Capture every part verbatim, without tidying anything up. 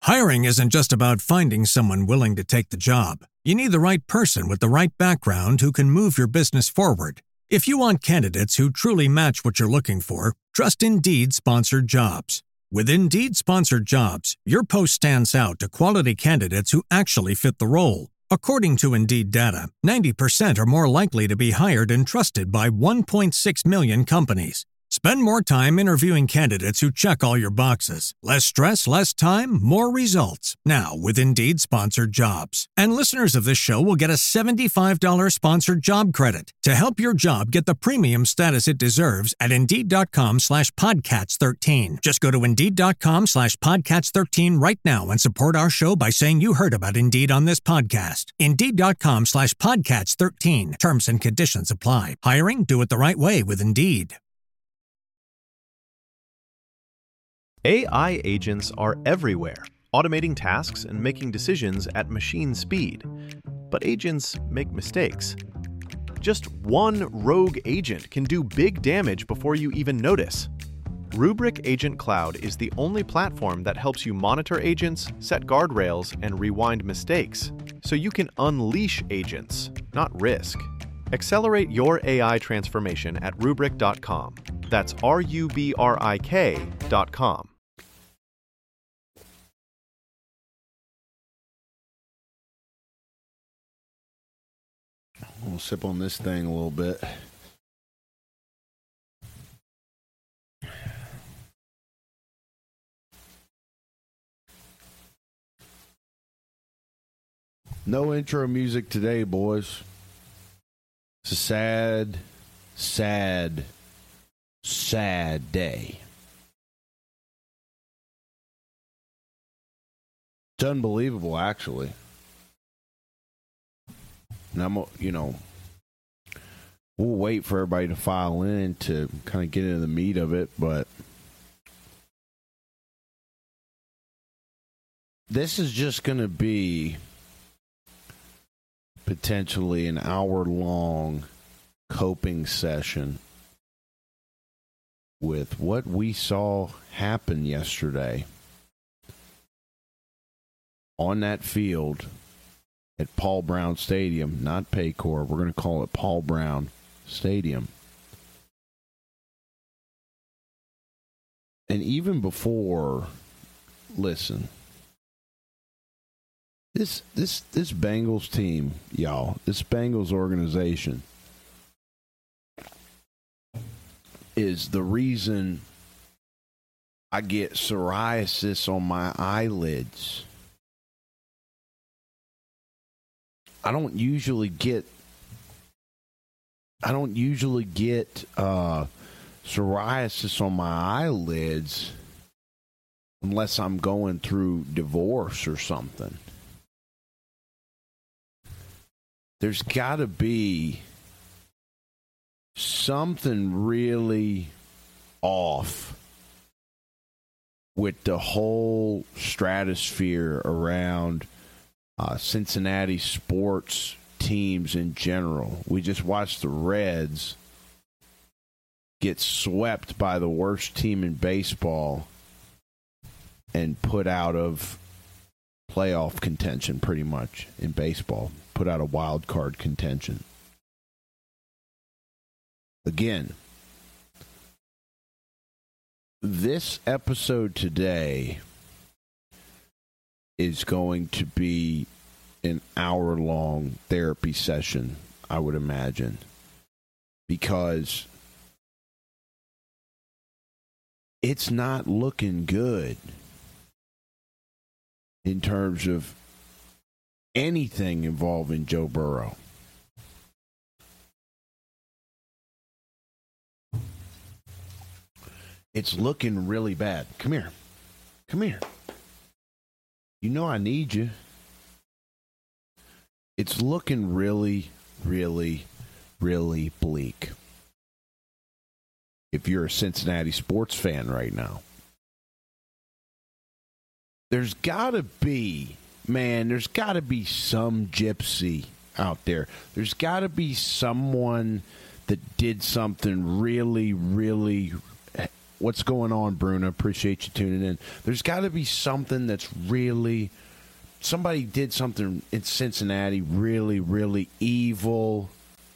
Hiring isn't just about finding someone willing to take the job. You need the right person with the right background who can move your business forward. If you want candidates who truly match what you're looking for, trust Indeed Sponsored Jobs. With Indeed Sponsored Jobs, your post stands out to quality candidates who actually fit the role. According to Indeed data, ninety percent are more likely to be hired and trusted by one point six million companies. Spend more time interviewing candidates who check all your boxes. Less stress, less time, more results. Now with Indeed Sponsored Jobs. And listeners of this show will get a seventy-five dollars sponsored job credit to help your job get the premium status it deserves at Indeed.com slash Podcats 13. Just go to Indeed.com slash Podcats 13 right now and support our show by saying you heard about Indeed on this podcast. Indeed.com slash Podcats 13. Terms and conditions apply. Hiring? Do it the right way with Indeed. A I agents are everywhere, automating tasks and making decisions at machine speed. But agents make mistakes. Just one rogue agent can do big damage before you even notice. Rubrik Agent Cloud is the only platform that helps you monitor agents, set guardrails, and rewind mistakes, so you can unleash agents, not risk. Accelerate your A I transformation at rubrik dot com. That's R U B R I K dot com. We'll sip on this thing a little bit. No intro music today, boys. It's a sad, sad, sad day. It's unbelievable, actually. And I'm, you know, we'll wait for everybody to file in to kind of get into the meat of it, but this is just going to be potentially an hour-long coping session with what we saw happen yesterday on that field at Paul Brown Stadium, not Paycor. We're going to call it Paul Brown Stadium. And even before, listen, this this this Bengals team, y'all, this Bengals organization is the reason I get psoriasis on my eyelids. I don't usually get I don't usually get uh, psoriasis on my eyelids unless I'm going through divorce or something. There's got to be something really off with the whole stratosphere around Uh, Cincinnati sports teams in general. We just watched the Reds get swept by the worst team in baseball and put out of playoff contention pretty much in baseball. Put out a wild card contention. Again, this episode today is going to be an hour-long therapy session, I would imagine, because it's not looking good in terms of anything involving Joe Burrow. It's looking really bad. Come here. Come here. You know I need you. It's looking really, really, really bleak. If you're a Cincinnati sports fan right now. There's got to be, man, there's got to be some gypsy out there. There's got to be someone that did something really, really What's going on, Bruno? Appreciate you tuning in. There's got to be something that's really – somebody did something in Cincinnati really, really evil,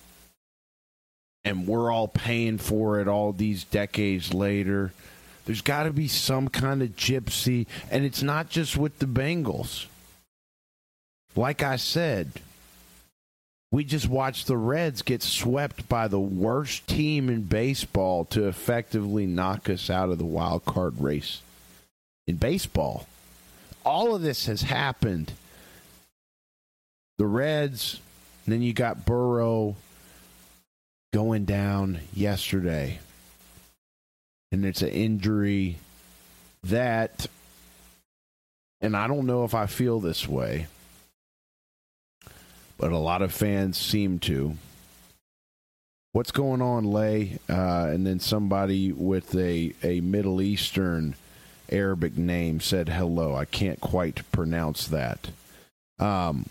and we're all paying for it all these decades later. There's got to be some kind of gypsy, and it's not just with the Bengals. Like I said, we just watched the Reds get swept by the worst team in baseball to effectively knock us out of the wild card race in baseball. All of this has happened. The Reds, and then you got Burrow going down yesterday. And it's an injury that, and I don't know if I feel this way, but a lot of fans seem to. What's going on, Lay? Uh, and then somebody with a, a Middle Eastern Arabic name said hello. I can't quite pronounce that. Um,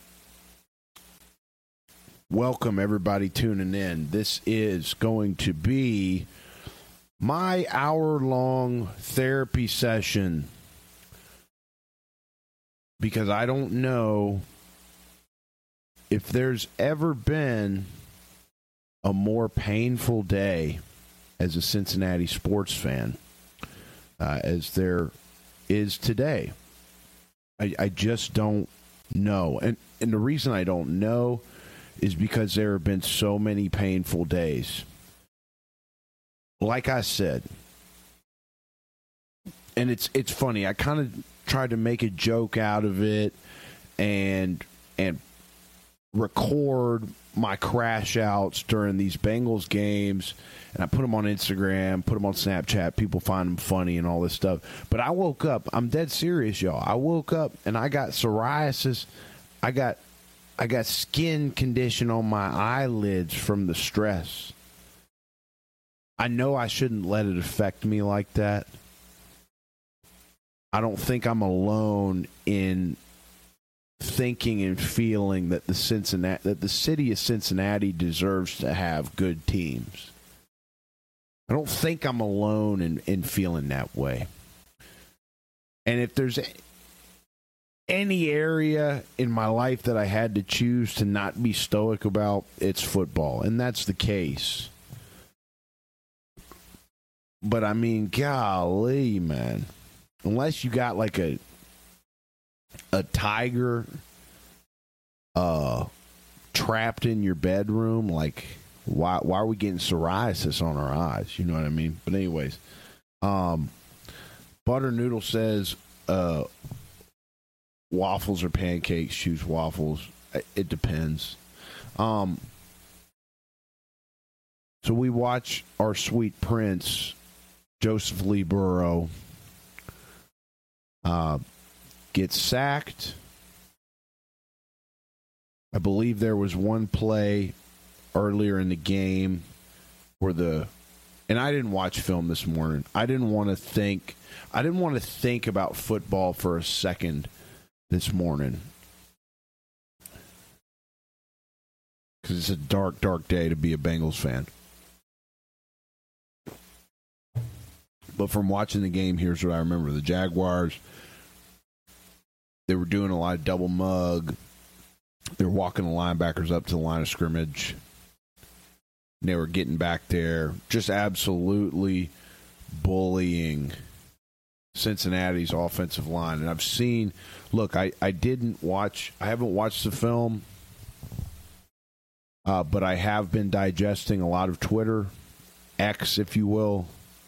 welcome, everybody tuning in. This is going to be my hour-long therapy session because I don't know if there's ever been a more painful day as a Cincinnati sports fan uh, as there is today. I, I just don't know. And, and the reason I don't know is because there have been so many painful days. Like I said, and it's it's funny, I kind of tried to make a joke out of it and and record my crash outs during these Bengals games, and I put them on Instagram, put them on Snapchat. People find them funny and all this stuff. But I woke up, I'm dead serious, y'all. I woke up and I got psoriasis. I got I got skin condition on my eyelids from the stress. I know I shouldn't let it affect me like that. I don't think I'm alone in thinking and feeling that the Cincinnati, that the city of Cincinnati deserves to have good teams. I don't think I'm alone in, in feeling that way. And if there's any area in my life that I had to choose to not be stoic about, it's football. And that's the case. But, I mean, golly, man. Unless you got, like, a a tiger uh, trapped in your bedroom, like, why why are we getting psoriasis on our eyes? You know what I mean? But anyways, um, Butter Noodle says uh, waffles or pancakes. Choose waffles. It depends. Um, so we watch our sweet prince, Joseph Lee Burrow, uh, get sacked. I believe there was one play earlier in the game where the, and I didn't watch film this morning. I didn't want to think, I didn't want to think about football for a second this morning. Because it's a dark, dark day to be a Bengals fan. But from watching the game, here's what I remember. The Jaguars, they were doing a lot of double mug. They were walking the linebackers up to the line of scrimmage. And they were getting back there, just absolutely bullying Cincinnati's offensive line. And I've seen, look, I, I didn't watch, I haven't watched the film, uh, but I have been digesting a lot of Twitter, X, if you will.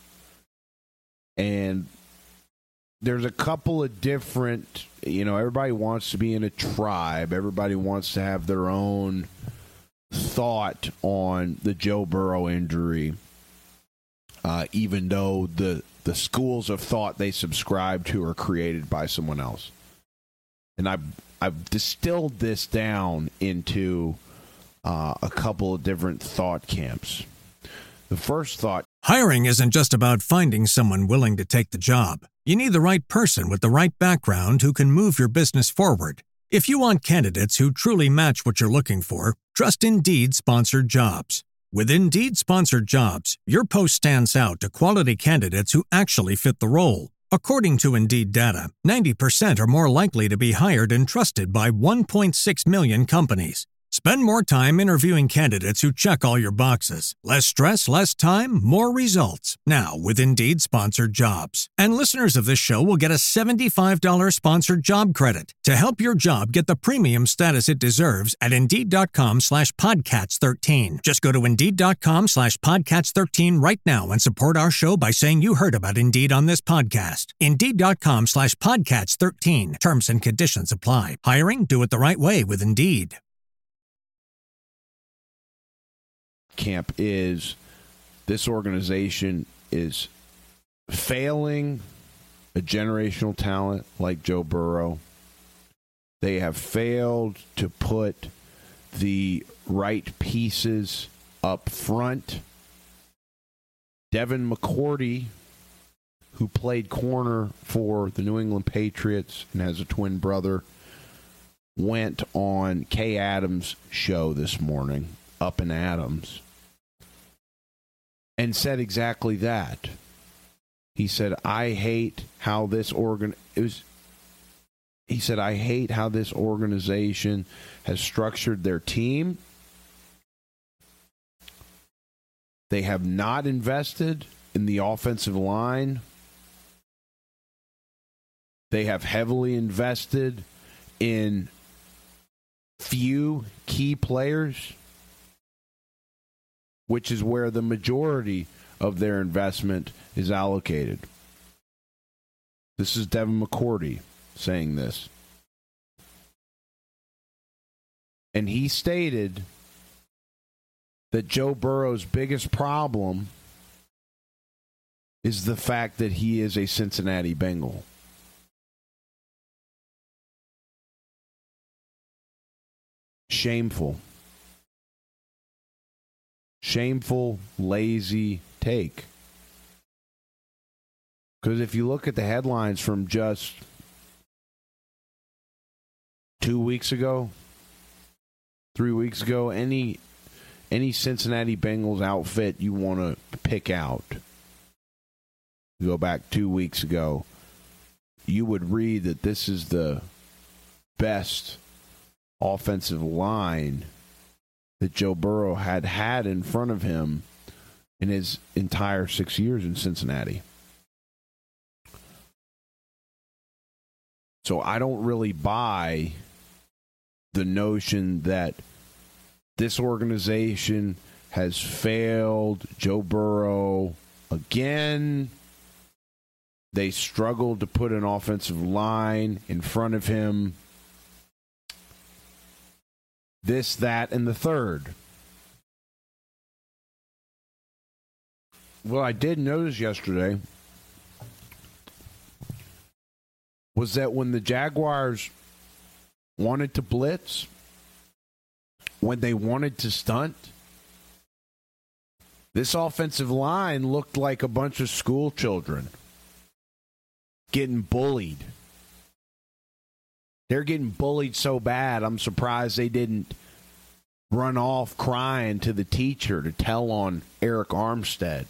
And there's a couple of different, you know, everybody wants to be in a tribe. Everybody wants to have their own thought on the Joe Burrow injury, uh, even though the, the schools of thought they subscribe to are created by someone else. And I've, I've distilled this down into uh, a couple of different thought camps. The first thought, hiring isn't just about finding someone willing to take the job. You need the right person with the right background who can move your business forward. If you want candidates who truly match what you're looking for, trust Indeed sponsored jobs. With Indeed-sponsored jobs, your post stands out to quality candidates who actually fit the role. According to Indeed data, ninety percent are more likely to be hired and trusted by one point six million companies. Spend more time interviewing candidates who check all your boxes. Less stress, less time, more results. Now, with Indeed-sponsored jobs. And listeners of this show will get a seventy-five dollars sponsored job credit to help your job get the premium status it deserves at Indeed.com slash Podcats 13. Just go to Indeed.com slash Podcats 13 right now and support our show by saying you heard about Indeed on this podcast. Indeed.com slash Podcats 13. Terms and conditions apply. Hiring? Do it the right way with Indeed. Camp is this organization is failing a generational talent like Joe Burrow. They have failed to put the right pieces up front. Devin McCourty, who played corner for the New England Patriots and has a twin brother, went on Kay Adams' show this morning, Up and Adams, and said exactly that. He said, I hate how this organ it was he said, I hate how this organization has structured their team. They have not invested in the offensive line. They have heavily invested in few key players, which is where the majority of their investment is allocated. This is Devin McCourty saying this. And he stated that Joe Burrow's biggest problem is the fact that he is a Cincinnati Bengal. Shameful. Shameful, lazy take. Because if you look at the headlines from just two weeks ago, three weeks ago, any any Cincinnati Bengals outfit you want to pick out, you go back two weeks ago, you would read that this is the best offensive line that Joe Burrow had had in front of him in his entire six years in Cincinnati. So I don't really buy the notion that this organization has failed Joe Burrow again. They struggled to put an offensive line in front of him. This, that, and the third. What I did notice yesterday was that when the Jaguars wanted to blitz, when they wanted to stunt, this offensive line looked like a bunch of school children getting bullied. They're getting bullied so bad, I'm surprised they didn't run off crying to the teacher to tell on Eric Armstead.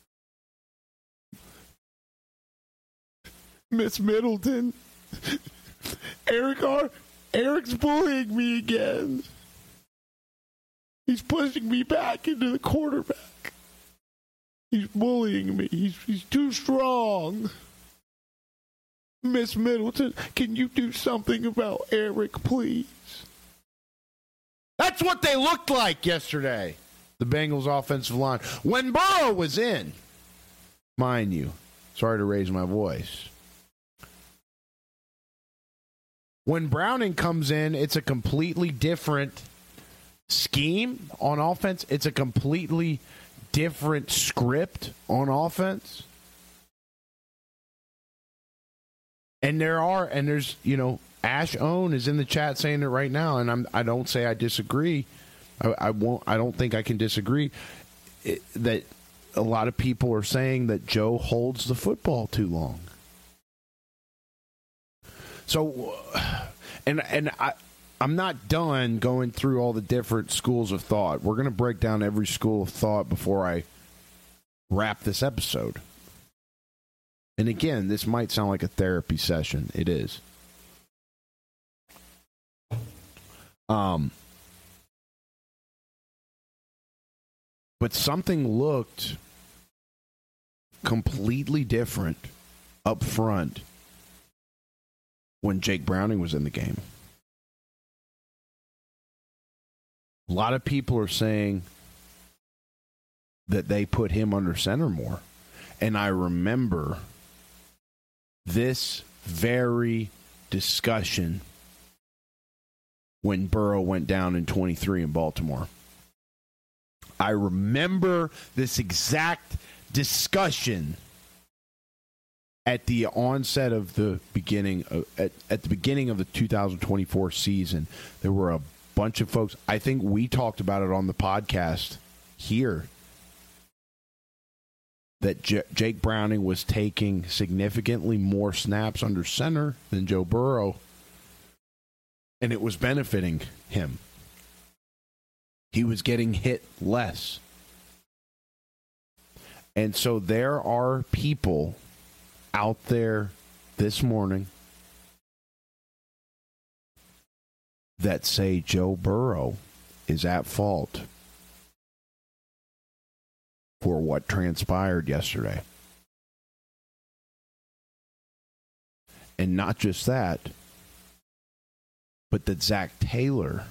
Miss Middleton, Eric Ar- Eric's bullying me again. He's pushing me back into the quarterback. He's bullying me. He's, he's too strong. Miss Middleton, can you do something about Eric, please? That's what they looked like yesterday, the Bengals offensive line. When Burrow was in, mind you, sorry to raise my voice. When Browning comes in, it's a completely different scheme on offense. It's a completely different script on offense. And there are, and there's, you know, Ash Owen is in the chat saying it right now, and I'm, I don't say I disagree. I, I won't. I don't think I can disagree. It, that a lot of people are saying that Joe holds the football too long. So, and and I, I'm not done going through all the different schools of thought. We're going to break down every school of thought before I wrap this episode. And again, this might sound like a therapy session. It is. Um, but something looked completely different up front when Jake Browning was in the game. A lot of people are saying that they put him under center more. And I remember this very discussion when Burrow went down in twenty-three in Baltimore. I remember this exact discussion at the onset of the beginning of, at, at the beginning of the two thousand twenty-four season. There were a bunch of folks. I think we talked about it on the podcast here, that J- Jake Browning was taking significantly more snaps under center than Joe Burrow, and it was benefiting him. He was getting hit less. And so there are people out there this morning that say Joe Burrow is at fault for what transpired yesterday. And not just that, but that Zach Taylor,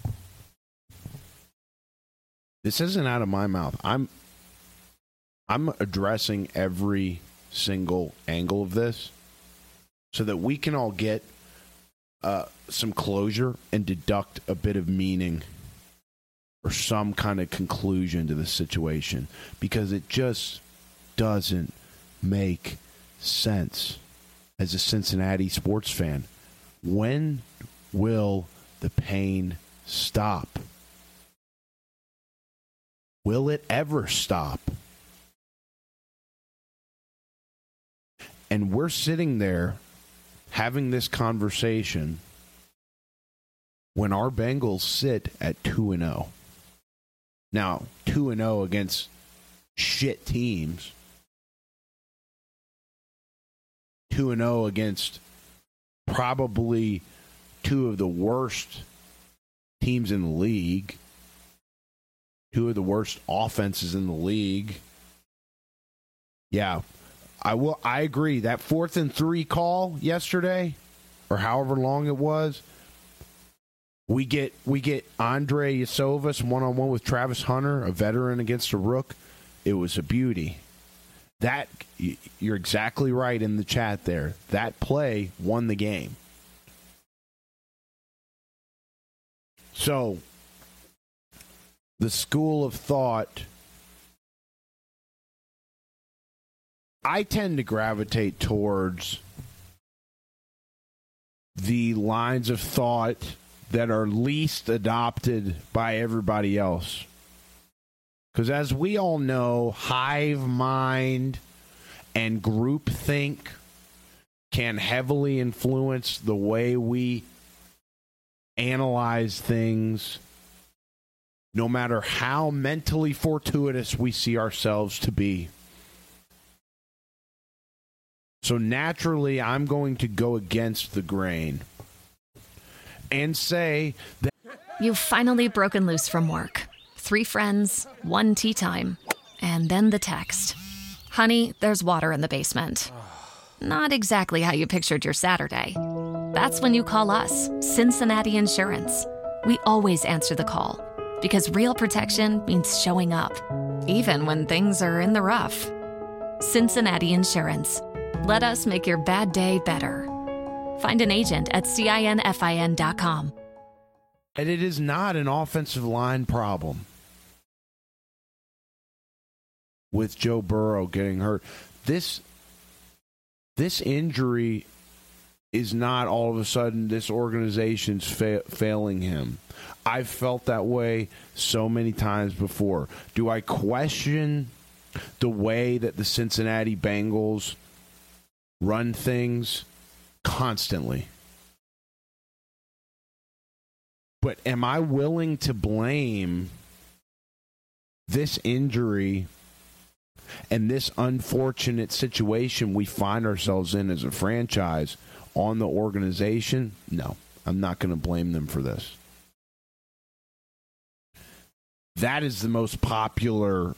this isn't out of my mouth. I'm I'm addressing every single angle of this so that we can all get uh, some closure and deduct a bit of meaning or some kind of conclusion to the situation, because it just doesn't make sense as a Cincinnati sports fan. When will the pain stop? Will it ever stop? And we're sitting there having this conversation when our Bengals sit at two and oh. Now, two and oh against shit teams. two and oh against probably two of the worst teams in the league. Two of the worst offenses in the league. Yeah, I will. I agree. That fourth and three call yesterday, or however long it was, we get we get Andre Yasovas one on one with Travis Hunter, a veteran against a rook. It was a beauty. That you're exactly right in the chat there. That play won the game. So, the school of thought, I tend to gravitate towards the lines of thought that are least adopted by everybody else. Because as we all know, hive mind and groupthink can heavily influence the way we analyze things, no matter how mentally fortuitous we see ourselves to be. So naturally, I'm going to go against the grain and say that you've finally broken loose from work. Three friends, one tea time, and then the text. Honey, there's water in the basement. Not exactly how you pictured your Saturday. That's when you call us, Cincinnati Insurance. We always answer the call, because real protection means showing up, even when things are in the rough. Cincinnati Insurance. Let us make your bad day better. Find an agent at cinfin dot com. And it is not an offensive line problem with Joe Burrow getting hurt. This, this injury is not all of a sudden this organization's fa- failing him. I've felt that way so many times before. Do I question the way that the Cincinnati Bengals run things? Constantly. But am I willing to blame this injury and this unfortunate situation we find ourselves in as a franchise on the organization? No, I'm not going to blame them for this. That is the most popular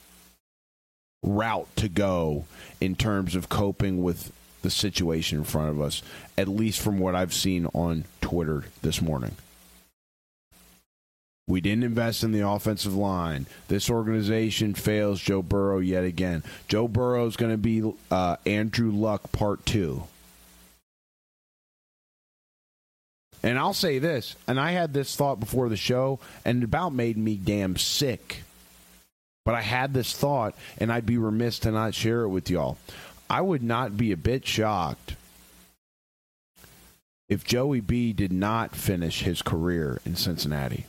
route to go in terms of coping with the situation in front of us, at least from what I've seen on Twitter this morning. We didn't invest in the offensive line. This organization fails Joe Burrow yet again. Joe Burrow is going to be uh, Andrew Luck part two. And I'll say this, and I had this thought before the show, and it about made me damn sick. But I had this thought, and I'd be remiss to not share it with y'all. I would not be a bit shocked if Joey B did not finish his career in Cincinnati.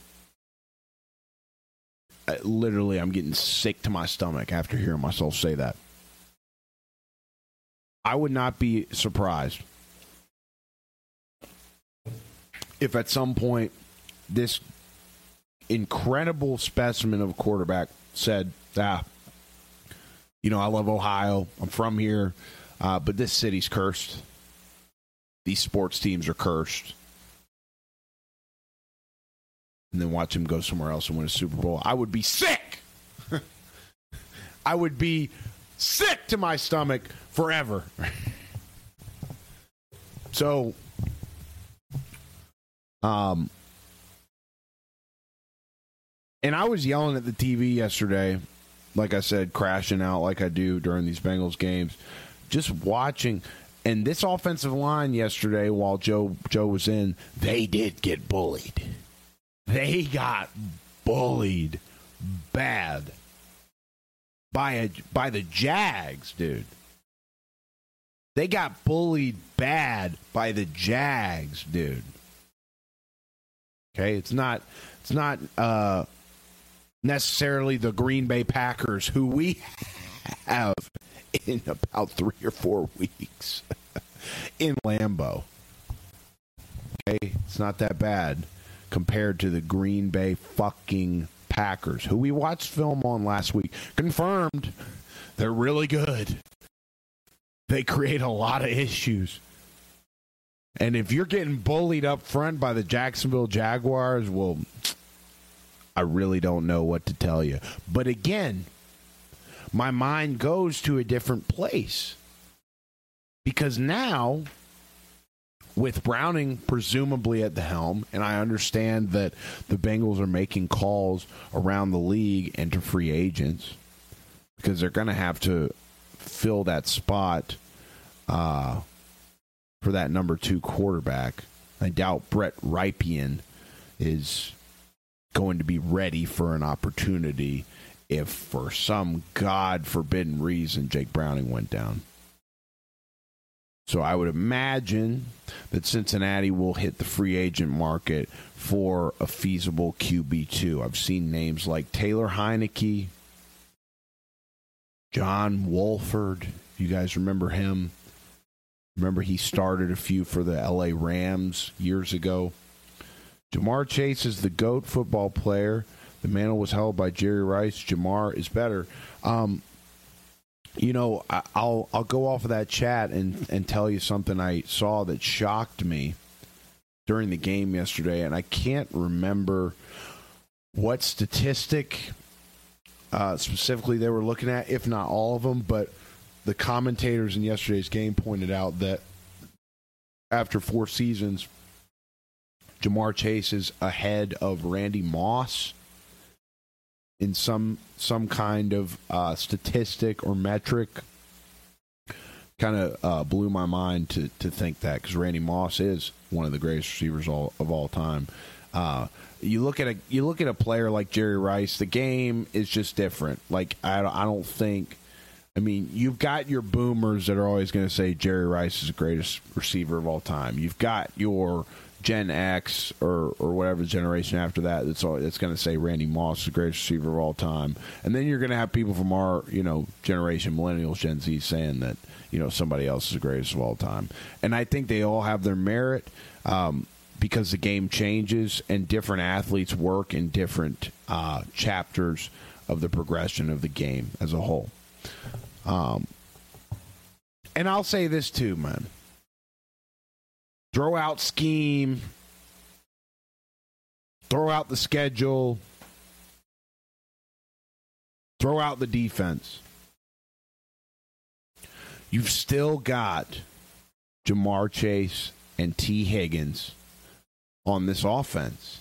Uh, literally, I'm getting sick to my stomach after hearing myself say that. I would not be surprised if at some point this incredible specimen of a quarterback said, ah, you know, I love Ohio. I'm from here. Uh, but this city's cursed. These sports teams are cursed. And then watch him go somewhere else and win a Super Bowl. I would be sick. I would be sick to my stomach forever. So, um, and I was yelling at the T V yesterday, like I said, crashing out like I do during these Bengals games, just watching. And this offensive line yesterday, while Joe Joe was in, they did get bullied. They got bullied bad by a by the Jags, dude. They got bullied bad by the Jags, dude. Okay, it's not it's not uh, necessarily the Green Bay Packers, who we have in about three or four weeks in Lambeau. Okay, it's not that bad compared to the Green Bay fucking Packers, who we watched film on last week. Confirmed, they're really good. They create a lot of issues. And if you're getting bullied up front by the Jacksonville Jaguars, well, I really don't know what to tell you. But again, my mind goes to a different place. Because now, with Browning presumably at the helm, and I understand that the Bengals are making calls around the league and to free agents, because they're going to have to fill that spot uh, for that number two quarterback. I doubt Brett Rypien is going to be ready for an opportunity if for some God-forbidden reason Jake Browning went down. So I would imagine that Cincinnati will hit the free agent market for a feasible Q B two. I've seen names like Taylor Heineke, John Wolford. If you guys remember him. Remember he started a few for the L A Rams years ago. Jamar Chase is the GOAT football player. The mantle was held by Jerry Rice. Jamar is better. Um, you know, I, I'll I'll go off of that chat and, and tell you something I saw that shocked me during the game yesterday, and I can't remember what statistic uh, specifically they were looking at, if not all of them, but the commentators in yesterday's game pointed out that after four seasons, Jamar Chase is ahead of Randy Moss in some some kind of uh, statistic or metric. Kind of uh, blew my mind to to think that, because Randy Moss is one of the greatest receivers all, of all time. Uh, you look at a you look at a player like Jerry Rice. The game is just different. Like I I don't think. I mean, you've got your boomers that are always going to say Jerry Rice is the greatest receiver of all time. You've got your Gen X or or whatever generation after that that's all, that's going to say Randy Moss is the greatest receiver of all time. And then you're going to have people from our, you know, generation, millennials, Gen Z, saying that, you know, somebody else is the greatest of all time. And I think they all have their merit um, because the game changes and different athletes work in different uh, chapters of the progression of the game as a whole. Um, and I'll say this too, man. Throw out scheme. Throw out the schedule. Throw out the defense. You've still got Ja'Marr Chase and T. Higgins on this offense.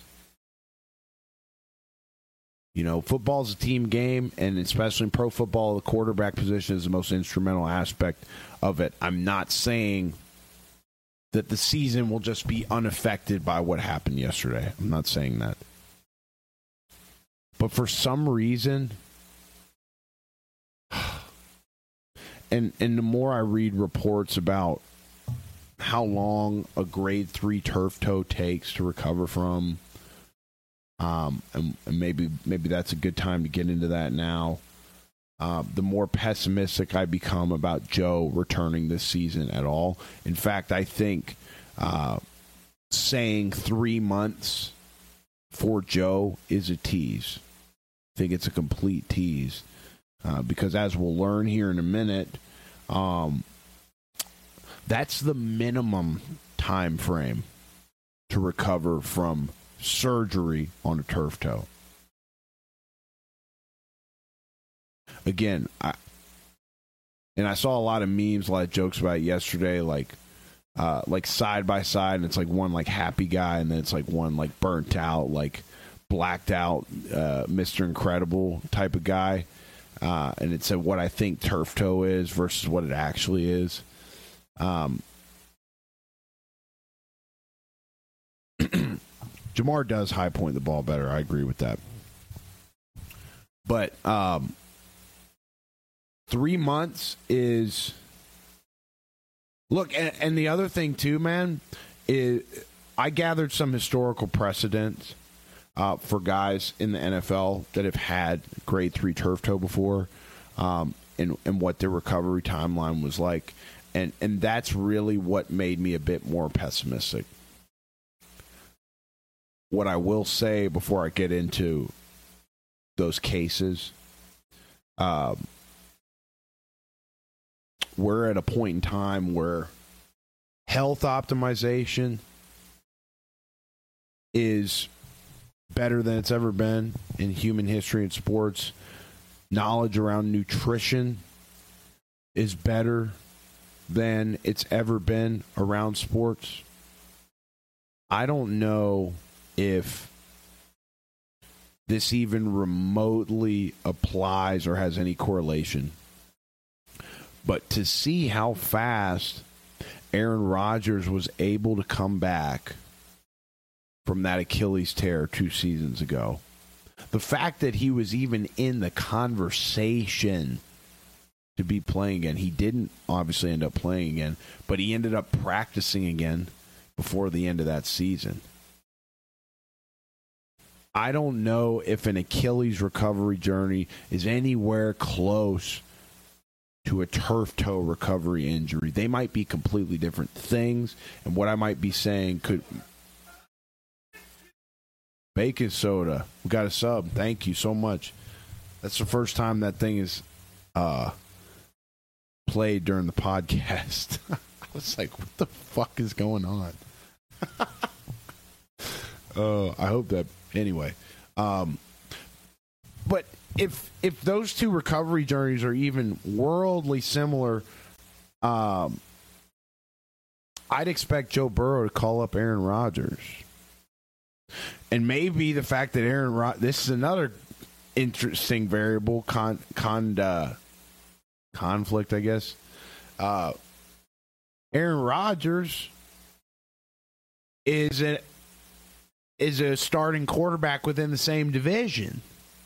You know, football's a team game, and especially in pro football, the quarterback position is the most instrumental aspect of it. I'm not saying that the season will just be unaffected by what happened yesterday. I'm not saying that. But for some reason, and and the more I read reports about how long a grade three turf toe takes to recover from, um, and, and maybe maybe that's a good time to get into that now. Uh, the more pessimistic I become about Joe returning this season at all. In fact, I think uh, saying three months for Joe is a tease. I think it's a complete tease uh, because, as we'll learn here in a minute, um, that's the minimum time frame to recover from surgery on a turf toe. Again, I and I saw a lot of memes, a lot of jokes about it yesterday, like uh, like side by side, and it's like one like happy guy, and then it's like one like burnt out, like blacked out, uh, Mister Incredible type of guy, uh, and it said what I think turf toe is versus what it actually is. Um, Ja'Marr does high point the ball better. I agree with that, but um. Three months is... Look, and, and the other thing, too, man, is I gathered some historical precedents uh, for guys in the N F L that have had grade three turf toe before, um, and, and what their recovery timeline was like. And, and that's really what made me a bit more pessimistic. What I will say before I get into those cases... Um, we're at a point in time where health optimization is better than it's ever been in human history and sports. Knowledge around nutrition is better than it's ever been around sports. I don't know if this even remotely applies or has any correlation. But to see how fast Aaron Rodgers was able to come back from that Achilles tear two seasons ago, the fact that he was even in the conversation to be playing again, he didn't obviously end up playing again, but he ended up practicing again before the end of that season. I don't know if an Achilles recovery journey is anywhere close to a turf toe recovery injury. They might be completely different things, and what I might be saying could... Bacon soda. We got a sub. Thank you so much. That's the first time that thing is uh, played during the podcast. I was like, what the fuck is going on? uh, I hope that... Anyway. Um, but... If if those two recovery journeys are even worldly similar, um, I'd expect Joe Burrow to call up Aaron Rodgers. And maybe the fact that Aaron Rodgers... This is another interesting variable, con, con, uh, conflict, I guess. Uh, Aaron Rodgers is a, is a starting quarterback within the same division.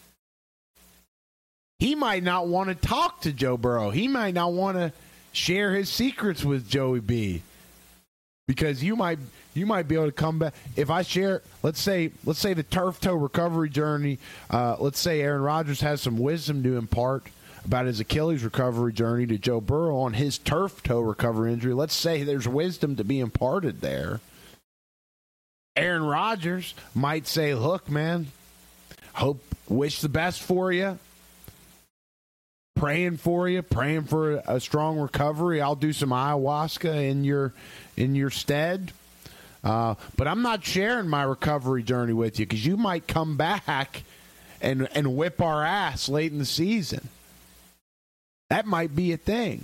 He might not want to talk to Joe Burrow. He might not want to share his secrets with Joey B. Because you might you might be able to come back. If I share, let's say let's say the turf toe recovery journey, uh, let's say Aaron Rodgers has some wisdom to impart about his Achilles recovery journey to Joe Burrow on his turf toe recovery injury. Let's say there's wisdom to be imparted there. Aaron Rodgers might say, look, man, hope, wish the best for you. Praying for you, praying for a strong recovery. I'll do some ayahuasca in your in your stead. Uh, but I'm not sharing my recovery journey with you because you might come back and and whip our ass late in the season. That might be a thing.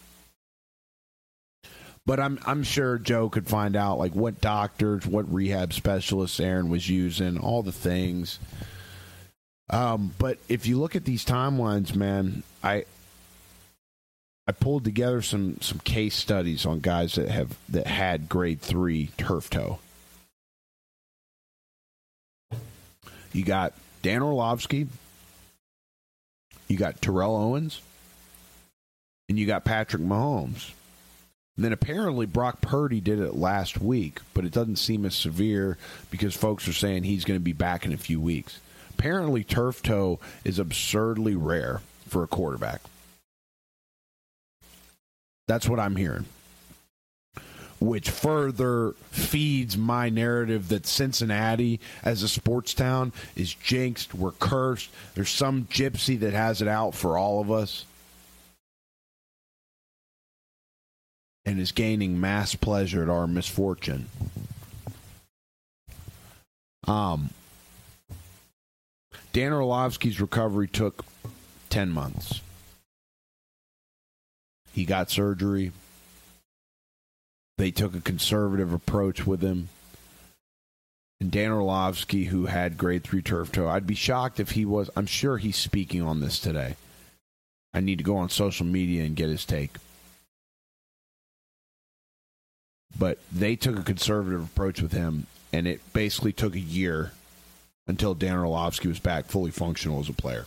But I'm I'm sure Joe could find out like what doctors, what rehab specialists Aaron was using, all the things. Um, but if you look at these timelines, man, I I pulled together some, some case studies on guys that have that had grade three turf toe. You got Dan Orlovsky, you got Terrell Owens, and you got Patrick Mahomes. And then apparently Brock Purdy did it last week, but it doesn't seem as severe because folks are saying he's going to be back in a few weeks. Apparently, turf toe is absurdly rare for a quarterback. That's what I'm hearing. Which further feeds my narrative that Cincinnati, as a sports town, is jinxed. We're cursed. There's some gypsy that has it out for all of us. And is gaining mass pleasure at our misfortune. Um... Dan Orlovsky's recovery took ten months. He got surgery. They took a conservative approach with him. And Dan Orlovsky, who had grade three turf toe, I'd be shocked if he was. I'm sure he's speaking on this today. I need to go on social media and get his take. But they took a conservative approach with him, and it basically took a year until Dan Orlovsky was back fully functional as a player.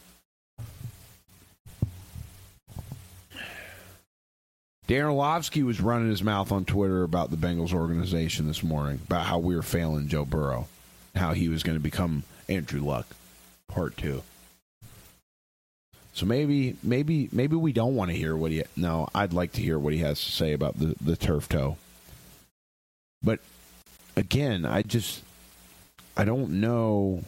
Dan Orlovsky was running his mouth on Twitter about the Bengals organization this morning, about how we were failing Joe Burrow, how he was going to become Andrew Luck, part two. So maybe, maybe, maybe we don't want to hear what he. No, I'd like to hear what he has to say about the, the turf toe. But again, I just. I don't know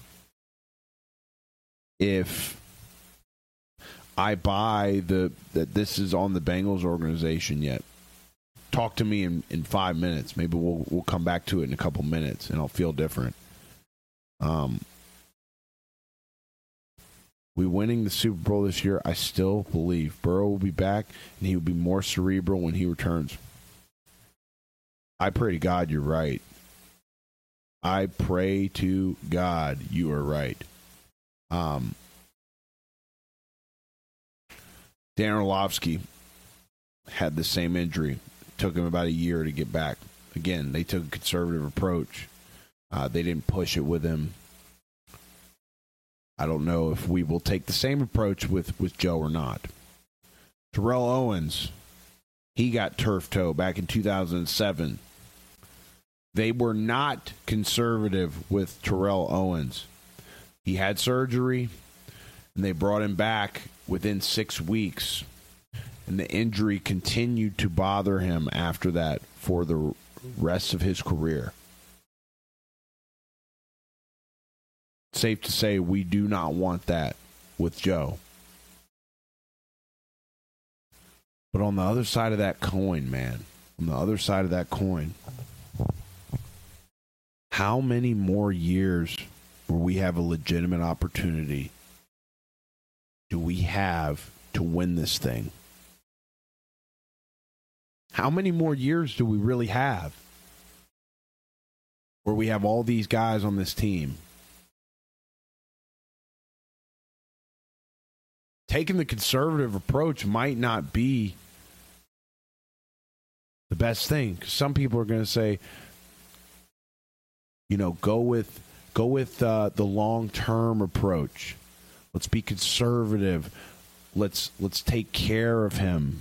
if I buy the that this is on the Bengals organization yet. Talk to me in, in five minutes. Maybe we'll we'll come back to it in a couple minutes, and I'll feel different. Um, we winning the Super Bowl this year. I still believe Burrow will be back, and he will be more cerebral when he returns. I pray to God you're right. I pray to God you are right. Um, Dan Orlovsky had the same injury. It took him about a year to get back. Again, they took a conservative approach. Uh, they didn't push it with him. I don't know if we will take the same approach with, with Joe or not. Terrell Owens, he got turf toe back in two thousand seven. They were not conservative with Terrell Owens. He had surgery, and they brought him back within six weeks. And the injury continued to bother him after that for the rest of his career. Safe to say, we do not want that with Joe. But on the other side of that coin, man, on the other side of that coin, how many more years where we have a legitimate opportunity do we have to win this thing? How many more years do we really have where we have all these guys on this team? Taking the conservative approach might not be the best thing. 'Cause some people are going to say, you know, go with go with uh, the long-term approach. Let's be conservative. Let's let's take care of him.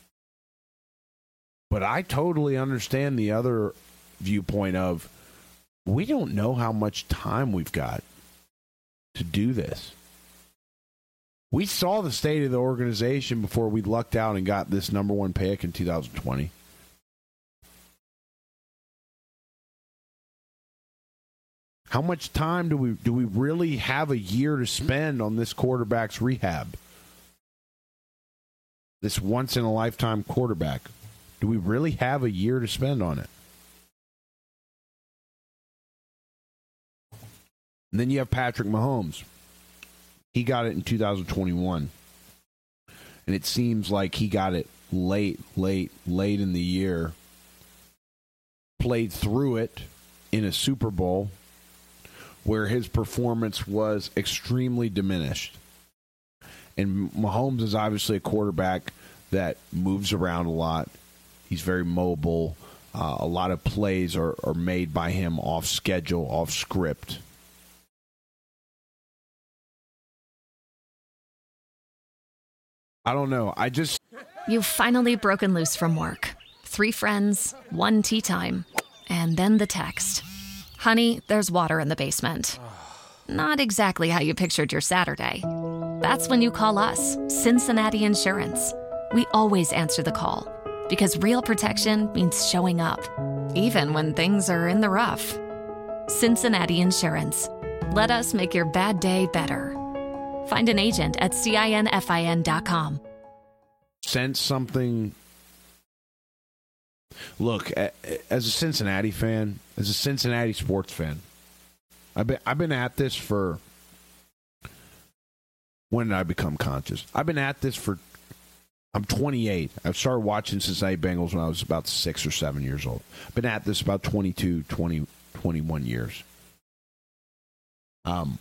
But I totally understand the other viewpoint of we don't know how much time we've got to do this. We saw the state of the organization before we lucked out and got this number one pick in two thousand twenty. How much time do we do we really have a year to spend on this quarterback's rehab? This once-in-a-lifetime quarterback. Do we really have a year to spend on it? And then you have Patrick Mahomes. He got it in two thousand twenty-one. And it seems like he got it late, late, late in the year. Played through it in a Super Bowl where his performance was extremely diminished. And Mahomes is obviously a quarterback that moves around a lot. He's very mobile. Uh, a lot of plays are, are made by him off schedule, off script. I don't know. I just... You've finally broken loose from work. Three friends, one tea time, and then the text. Honey, there's water in the basement. Not exactly how you pictured your Saturday. That's when you call us, Cincinnati Insurance. We always answer the call because real protection means showing up, even when things are in the rough. Cincinnati Insurance. Let us make your bad day better. Find an agent at cinfin dot com. Sense something. Look, as a Cincinnati fan, as a Cincinnati sports fan, I've been I've been at this for. When did I become conscious? I've been at this for. I'm twenty-eight. I've started watching Cincinnati Bengals when I was about six or seven years old. I've been at this about twenty-two, twenty, twenty-one years. Um,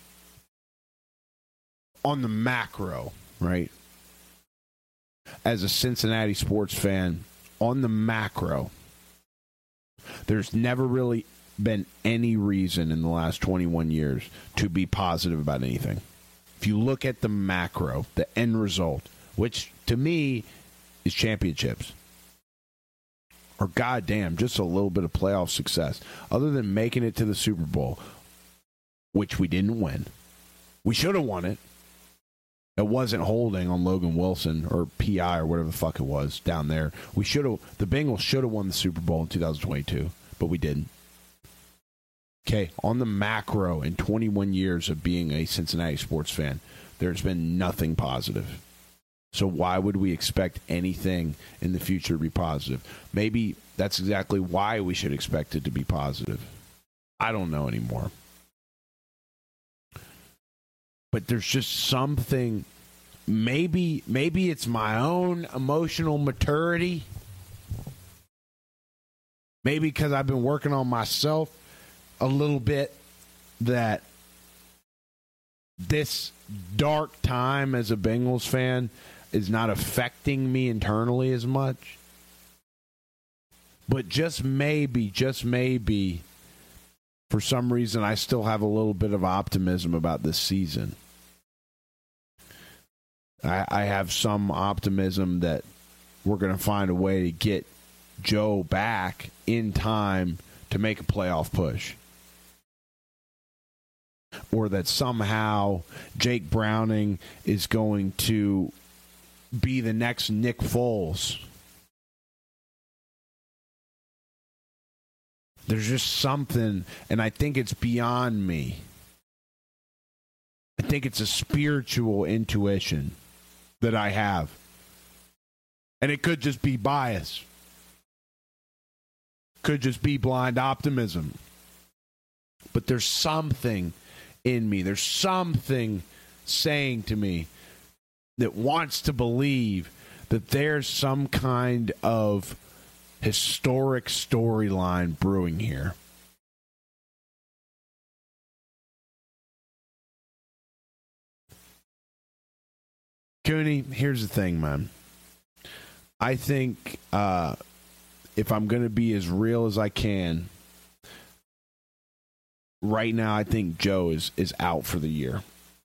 on the macro, right? As a Cincinnati sports fan, on the macro, there's never really been any reason in the last twenty-one years to be positive about anything. If you look at the macro, the end result, which to me is championships, or goddamn, just a little bit of playoff success, other than making it to the Super Bowl, which we didn't win. We should have won it. It wasn't holding on Logan Wilson or P I or whatever the fuck it was down there. We should have. The Bengals should have won the Super Bowl in two thousand twenty-two, but we didn't. Okay, on the macro, in twenty-one years of being a Cincinnati sports fan, there's been nothing positive. So why would we expect anything in the future to be positive? Maybe that's exactly why we should expect it to be positive. I don't know anymore. But there's just something, maybe maybe it's my own emotional maturity. Maybe because I've been working on myself a little bit, that this dark time as a Bengals fan is not affecting me internally as much. But just maybe, just maybe, for some reason, I still have a little bit of optimism about this season. I, I have some optimism that we're going to find a way to get Joe back in time to make a playoff push. Or that somehow Jake Browning is going to be the next Nick Foles. There's just something, and I think it's beyond me. I think it's a spiritual intuition that I have. And it could just be bias. Could just be blind optimism. But there's something in me. There's something saying to me that wants to believe that there's some kind of historic storyline brewing here. Cooney, here's the thing, man. I think uh, if I'm going to be as real as I can, right now I think Joe is, is out for the year.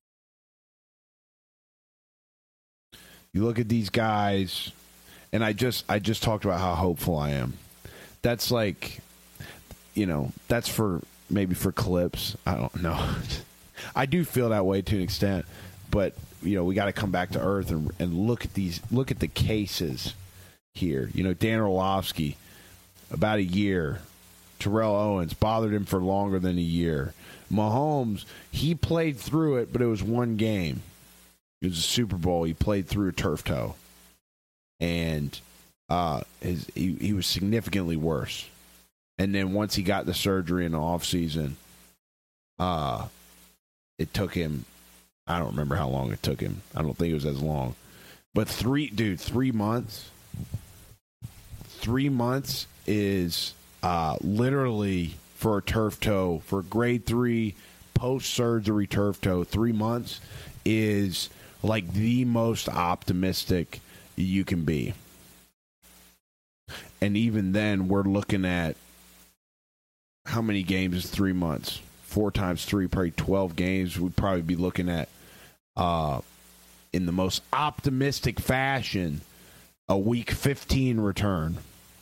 You look at these guys, and I just I just talked about how hopeful I am. That's like, you know, that's for maybe for clips. I don't know. I do feel that way to an extent, but you know, we got to come back to earth and, and look at these, look at the cases here. You know, Dan Orlovsky, about a year, Terrell Owens, bothered him for longer than a year. Mahomes, he played through it, but it was one game. It was a Super Bowl. He played through a turf toe. And uh, his, he, he was significantly worse. And then once he got the surgery in the offseason, uh, it took him, I don't remember how long it took him. I don't think it was as long. But three, dude, three months, three months is uh, literally for a turf toe, for grade three post-surgery turf toe, three months is like the most optimistic you can be. And even then, we're looking at how many games is three months? Four times three, probably twelve games. We'd probably be looking at, uh, in the most optimistic fashion, a week fifteen return.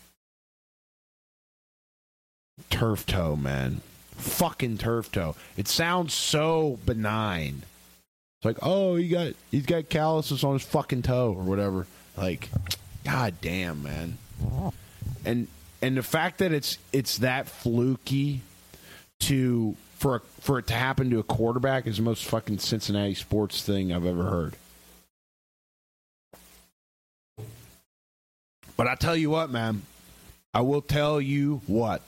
Turf toe, man. Fucking turf toe. It sounds so benign. It's like, oh, he got he's got calluses on his fucking toe or whatever. Like, god damn, man. And and the fact that it's it's that fluky to for a, for it to happen to a quarterback is the most fucking Cincinnati sports thing I've ever heard. But I tell you what, man. I will tell you what.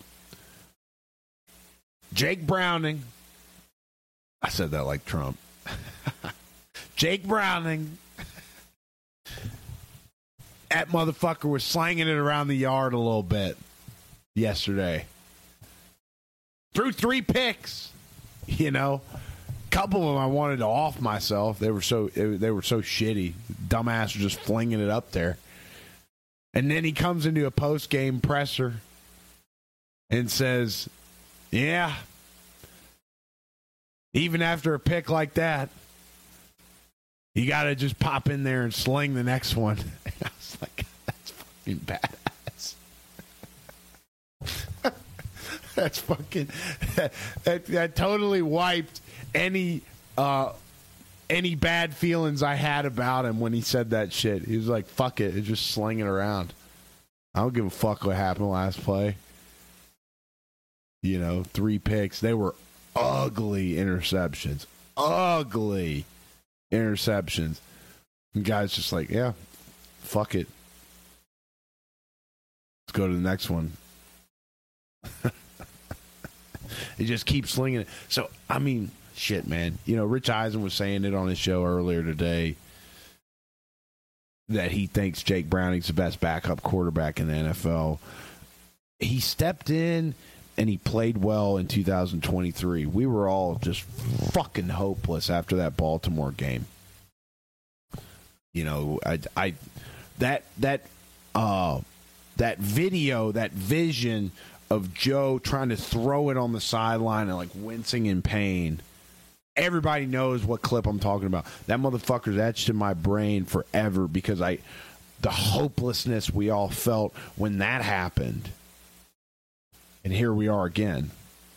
Jake Browning. I said that like Trump. Jake Browning. That motherfucker was slanging it around the yard a little bit yesterday. Threw three picks. You know, a couple of them I wanted to off myself. They were so they were so shitty. Dumbass was just flinging it up there. And then he comes into a post-game presser and says, yeah, even after a pick like that, you got to just pop in there and sling the next one. And I was like, that's fucking badass. That's fucking, that, that, that totally wiped any, uh, any bad feelings I had about him when he said that shit. He was like, fuck it. It's just slinging around. I don't give a fuck what happened last play. You know, three picks. They were ugly interceptions. Ugly interceptions. And guys just like, yeah, fuck it. Let's go to the next one. He just keeps slinging it. So, I mean, shit, man. You know, Rich Eisen was saying it on his show earlier today that he thinks Jake Browning's the best backup quarterback in the N F L. He stepped in and he played well in two thousand twenty-three. We were all just fucking hopeless after that Baltimore game. You know, I, I that that uh, that video, that vision of Joe trying to throw it on the sideline and like wincing in pain. Everybody knows what clip I'm talking about. That motherfucker's etched in my brain forever because I, the hopelessness we all felt when that happened. And here we are again.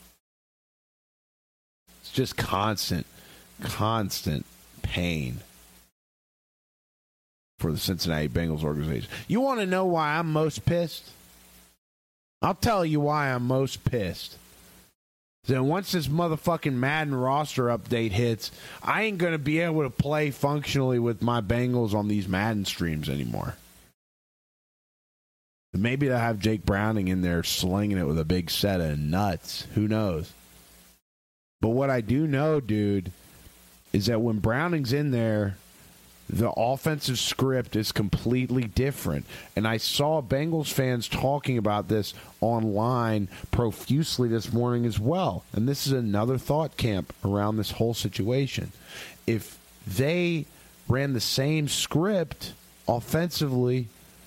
It's just constant, constant pain for the Cincinnati Bengals organization. You want to know why I'm most pissed? I'll tell you why I'm most pissed. Then once this motherfucking Madden roster update hits, I ain't going to be able to play functionally with my Bengals on these Madden streams anymore. Maybe they'll have Jake Browning in there slinging it with a big set of nuts. Who knows? But what I do know, dude, is that when Browning's in there, the offensive script is completely different. And I saw Bengals fans talking about this online profusely this morning as well. And this is another thought camp around this whole situation. If they ran the same script offensively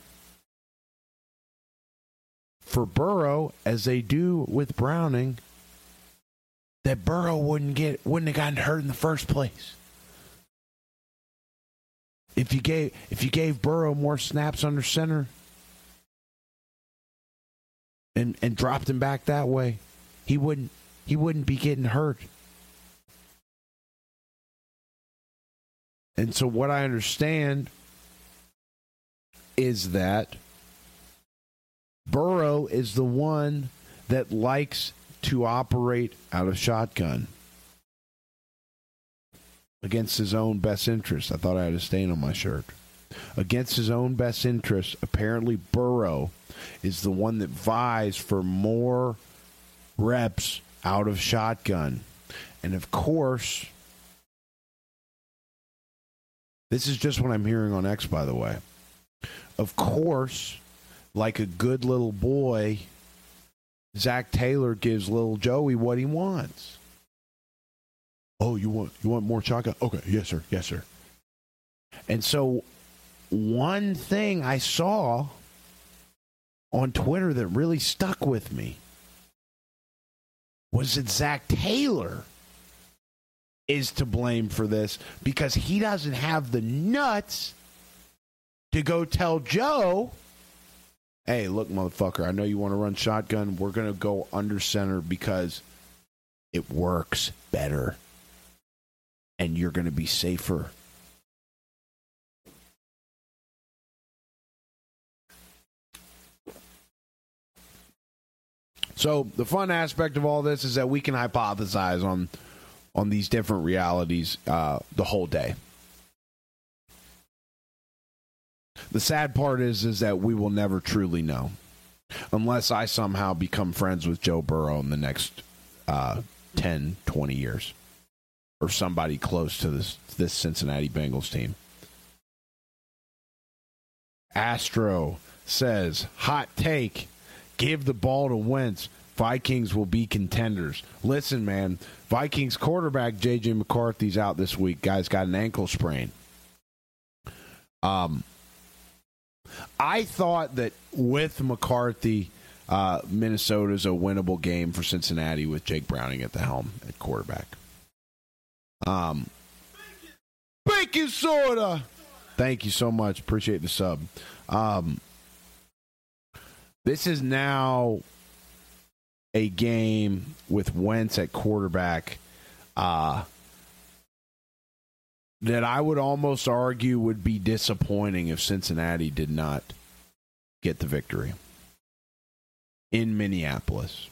for Burrow as they do with Browning, that Burrow wouldn't get wouldn't have gotten hurt in the first place. If you gave if you gave Burrow more snaps under center and and dropped him back that way, he wouldn't he wouldn't be getting hurt. And so what I understand is that Burrow is the one that likes to operate out of shotgun against his own best interest. I thought I had a stain on my shirt. Against his own best interest, apparently Burrow is the one that vies for more reps out of shotgun. And of course, this is just what I'm hearing on X, by the way. Of course, like a good little boy, Zach Taylor gives little Joey what he wants. Oh, you want you want more shotgun? Okay, yes, sir, yes, sir. And so one thing I saw on Twitter that really stuck with me was that Zach Taylor is to blame for this because he doesn't have the nuts to go tell Joe, hey, look, motherfucker, I know you want to run shotgun. We're going to go under center because it works better and you're going to be safer. So the fun aspect of all this is that we can hypothesize on on these different realities uh, the whole day. The sad part is, is that we will never truly know unless I somehow become friends with Joe Burrow in the next uh, ten, twenty years or somebody close to this, this Cincinnati Bengals team. Astro says, hot take, give the ball to Wentz. Vikings will be contenders. Listen, man, Vikings quarterback J J McCarthy's out this week. Guy's got an ankle sprain. Um, I thought that with McCarthy, uh, Minnesota's a winnable game for Cincinnati with Jake Browning at the helm at quarterback. Um, Bacon soda. Thank you so much. Appreciate the sub. Um, this is now a game with Wentz at quarterback uh, that I would almost argue would be disappointing if Cincinnati did not get the victory in Minneapolis.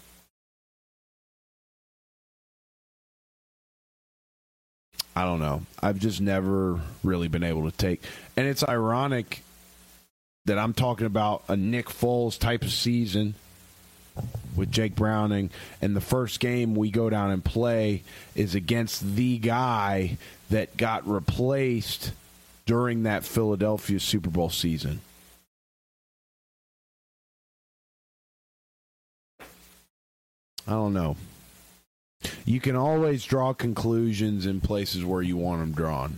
I don't know. I've just never really been able to take. And it's ironic that I'm talking about a Nick Foles type of season with Jake Browning, and the first game we go down and play is against the guy that got replaced during that Philadelphia Super Bowl season. I don't know. You can always draw conclusions in places where you want them drawn.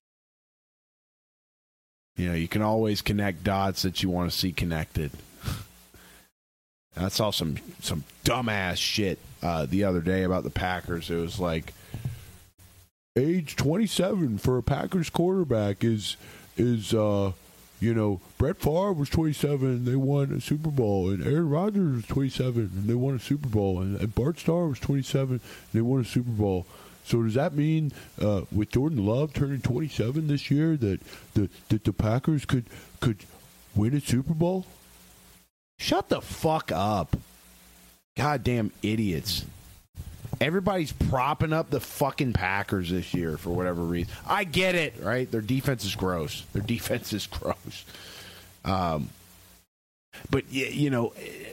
You know, you can always connect dots that you want to see connected. I saw some some dumbass shit uh, the other day about the Packers. It was like, age twenty-seven for a Packers quarterback is is uh, you know, Brett Favre was twenty-seven and they won a Super Bowl, and Aaron Rodgers was twenty-seven and they won a Super Bowl, and, and Bart Starr was twenty-seven and they won a Super Bowl. So does that mean uh, with Jordan Love turning twenty-seven this year that the that the Packers could could win a Super Bowl? Shut the fuck up. Goddamn idiots. Everybody's propping up the fucking Packers this year for whatever reason. I get it, right? Their defense is gross. Their defense is gross. Um, but, you know,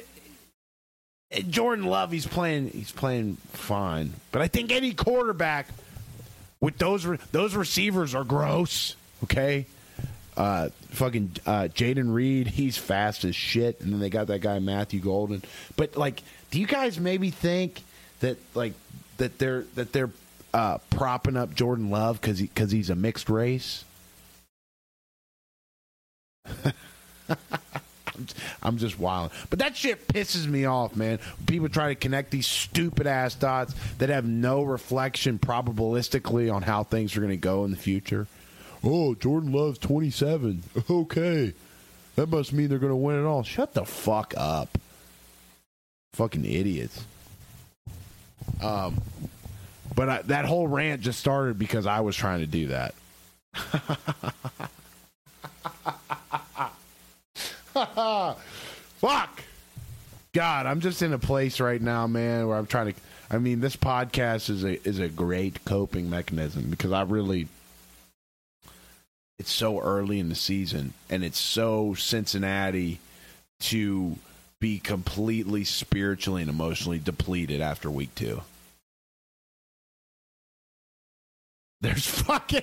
Jordan Love, he's playing he's playing fine. But I think any quarterback with those those receivers are gross, okay? Uh, fucking uh, Jaden Reed, he's fast as shit, and then they got that guy Matthew Golden. But like, do you guys maybe think that like that they're that they're uh, propping up Jordan Love because he, because he's a mixed race? I'm, I'm just wilding, but that shit pisses me off, man. People try to connect these stupid ass dots that have no reflection probabilistically on how things are going to go in the future. Oh, Jordan Love's twenty-seven. Okay. That must mean they're going to win it all. Shut the fuck up. Fucking idiots. Um, But I, that whole rant just started because I was trying to do that. Fuck. God, I'm just in a place right now, man, where I'm trying to. I mean, this podcast is a is a great coping mechanism because I really. It's so early in the season, and it's so Cincinnati to be completely spiritually and emotionally depleted after week two. There's fucking.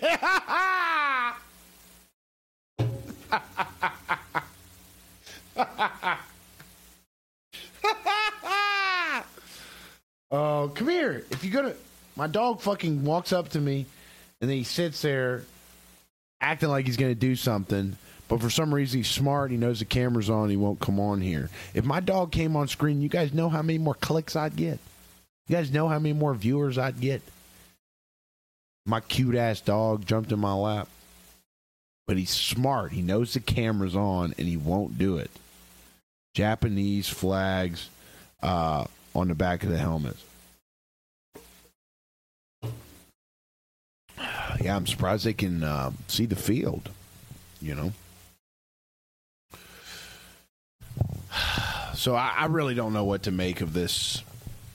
Oh, come here. If you're gonna, my dog fucking walks up to me, and then he sits there, acting like he's gonna do something. But for some reason, he's smart. He knows the camera's on. He won't come on here. If my dog came on screen, you guys know how many more clicks I'd get. You guys know how many more viewers I'd get. My cute ass dog jumped in my lap, but he's smart. He knows the camera's on, and he won't do it. Japanese flags uh, on the back of the helmets. Yeah, I'm surprised they can uh, see the field, you know. So I, I really don't know what to make of this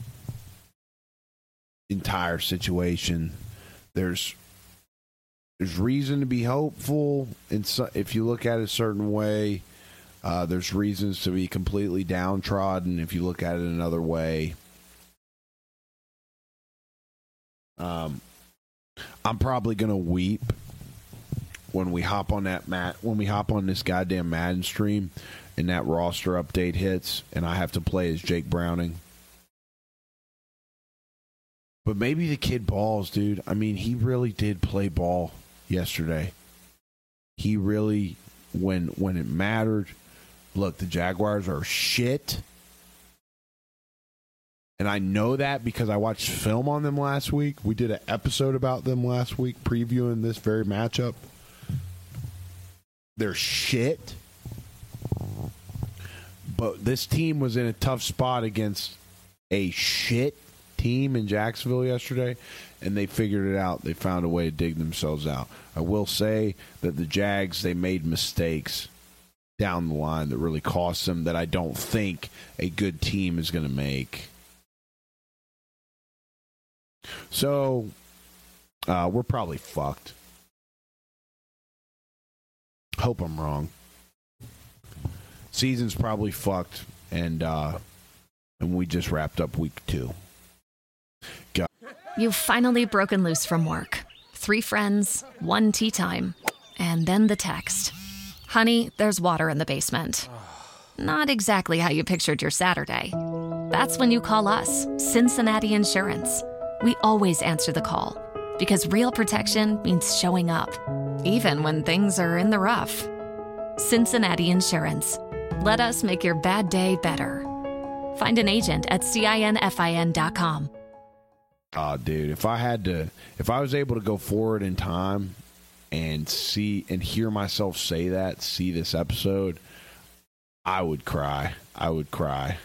entire situation. There's there's reason to be hopeful, and so, if you look at it a certain way, uh, there's reasons to be completely downtrodden if you look at it another way. Um, I'm probably gonna weep when we hop on that mat when we hop on this goddamn Madden stream, and that roster update hits, and I have to play as Jake Browning. But maybe the kid balls, dude. I mean, he really did play ball yesterday. He really, when when it mattered, look, the Jaguars are shit. And I know that because I watched film on them last week. We did an episode about them last week, previewing this very matchup. They're shit. But this team was in a tough spot against a shit team in Jacksonville yesterday, and they figured it out. They found a way to dig themselves out. I will say that the Jags, they made mistakes down the line that really cost them that I don't think a good team is going to make. So, uh, we're probably fucked. Hope I'm wrong. Season's probably fucked, and uh, and we just wrapped up week two. God. You've finally broken loose from work. Three friends, one tea time, and then the text. Honey, there's water in the basement. Not exactly how you pictured your Saturday. That's when you call us, Cincinnati Insurance. We always answer the call, because real protection means showing up, even when things are in the rough. Cincinnati Insurance. Let us make your bad day better. Find an agent at cinfin dot com. Oh, dude, if I had to, if I was able to go forward in time and see and hear myself say that, see this episode, I would cry. I would cry.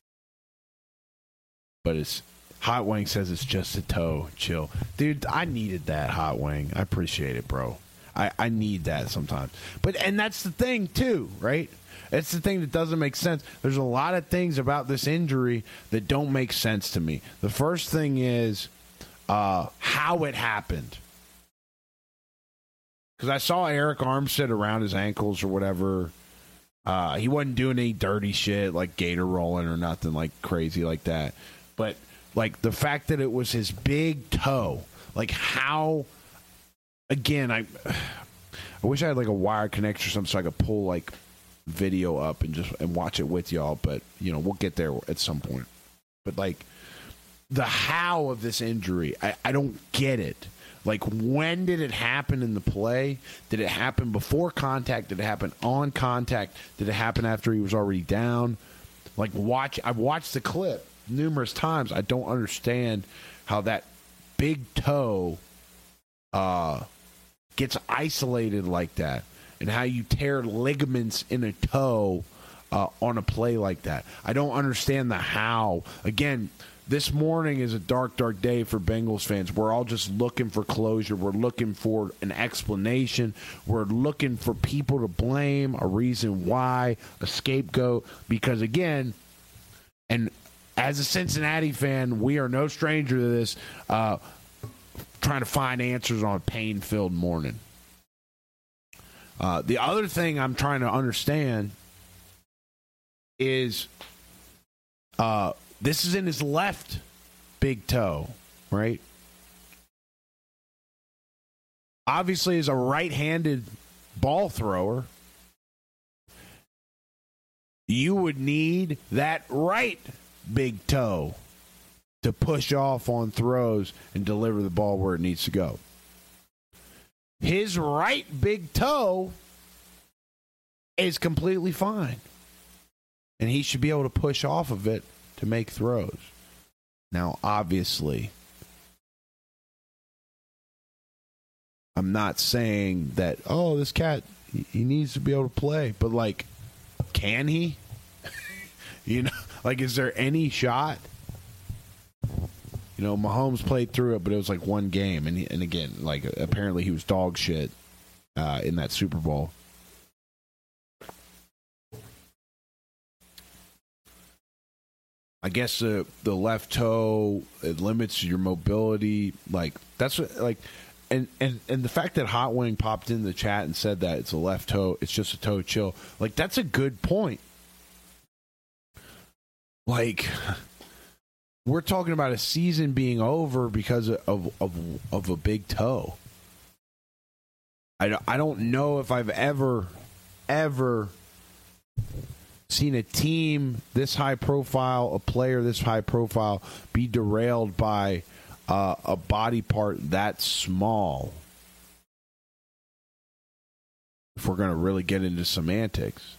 But it's, Hot Wing says it's just a toe. Chill. Dude, I needed that, Hot Wing. I appreciate it, bro. I, I need that sometimes. But, and that's the thing, too, right? It's the thing that doesn't make sense. There's a lot of things about this injury that don't make sense to me. The first thing is uh, how it happened. Because I saw Eric Armstead around his ankles or whatever. Uh, he wasn't doing any dirty shit like gator rolling or nothing like crazy like that. But, like, the fact that it was his big toe, like how, again, I, I wish I had like a wire connection or something so I could pull like video up and just and watch it with y'all, but you know, we'll get there at some point. But like the how of this injury, I, I don't get it. Like, when did it happen in the play? Did it happen before contact? Did it happen on contact? Did it happen after he was already down? Like, watch I've watched the clip numerous times. I don't understand how that big toe uh gets isolated like that, and how you tear ligaments in a toe uh, on a play like that. I don't understand the how. Again, this morning is a dark, dark day for Bengals fans. We're all just looking for closure. We're looking for an explanation. We're looking for people to blame, a reason why, a scapegoat. Because, again, And as a Cincinnati fan, we are no stranger to this, uh, trying to find answers on a pain-filled morning. Uh, the other thing I'm trying to understand is uh, this is in his left big toe, right? Obviously, as a right-handed ball thrower, you would need that right big toe to push off on throws and deliver the ball where it needs to go. His right big toe is completely fine, and he should be able to push off of it to make throws. Now, obviously, I'm not saying that, oh, this cat, he, he needs to be able to play, but, like, can he? You know, like, is there any shot? You know, Mahomes played through it, but it was like one game. And, he, and again, like, apparently he was dog shit uh, in that Super Bowl. I guess the the left toe, it limits your mobility. Like, that's what, like, and, and, and the fact that Hot Wing popped in the chat and said that it's a left toe, it's just a toe chill. Like, that's a good point. Like, we're talking about a season being over because of of of a big toe. I don't, I don't know if I've ever, ever seen a team this high profile, a player this high profile, be derailed by uh, a body part that small. If we're going to really get into semantics.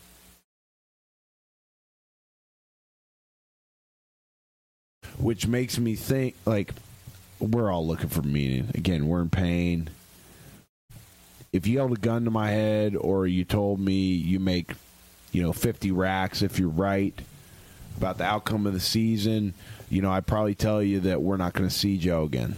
Which makes me think, like, we're all looking for meaning. Again, we're in pain. If you held a gun to my head or you told me you make, you know, fifty racks if you're right about the outcome of the season, you know, I'd probably tell you that we're not going to see Joe again.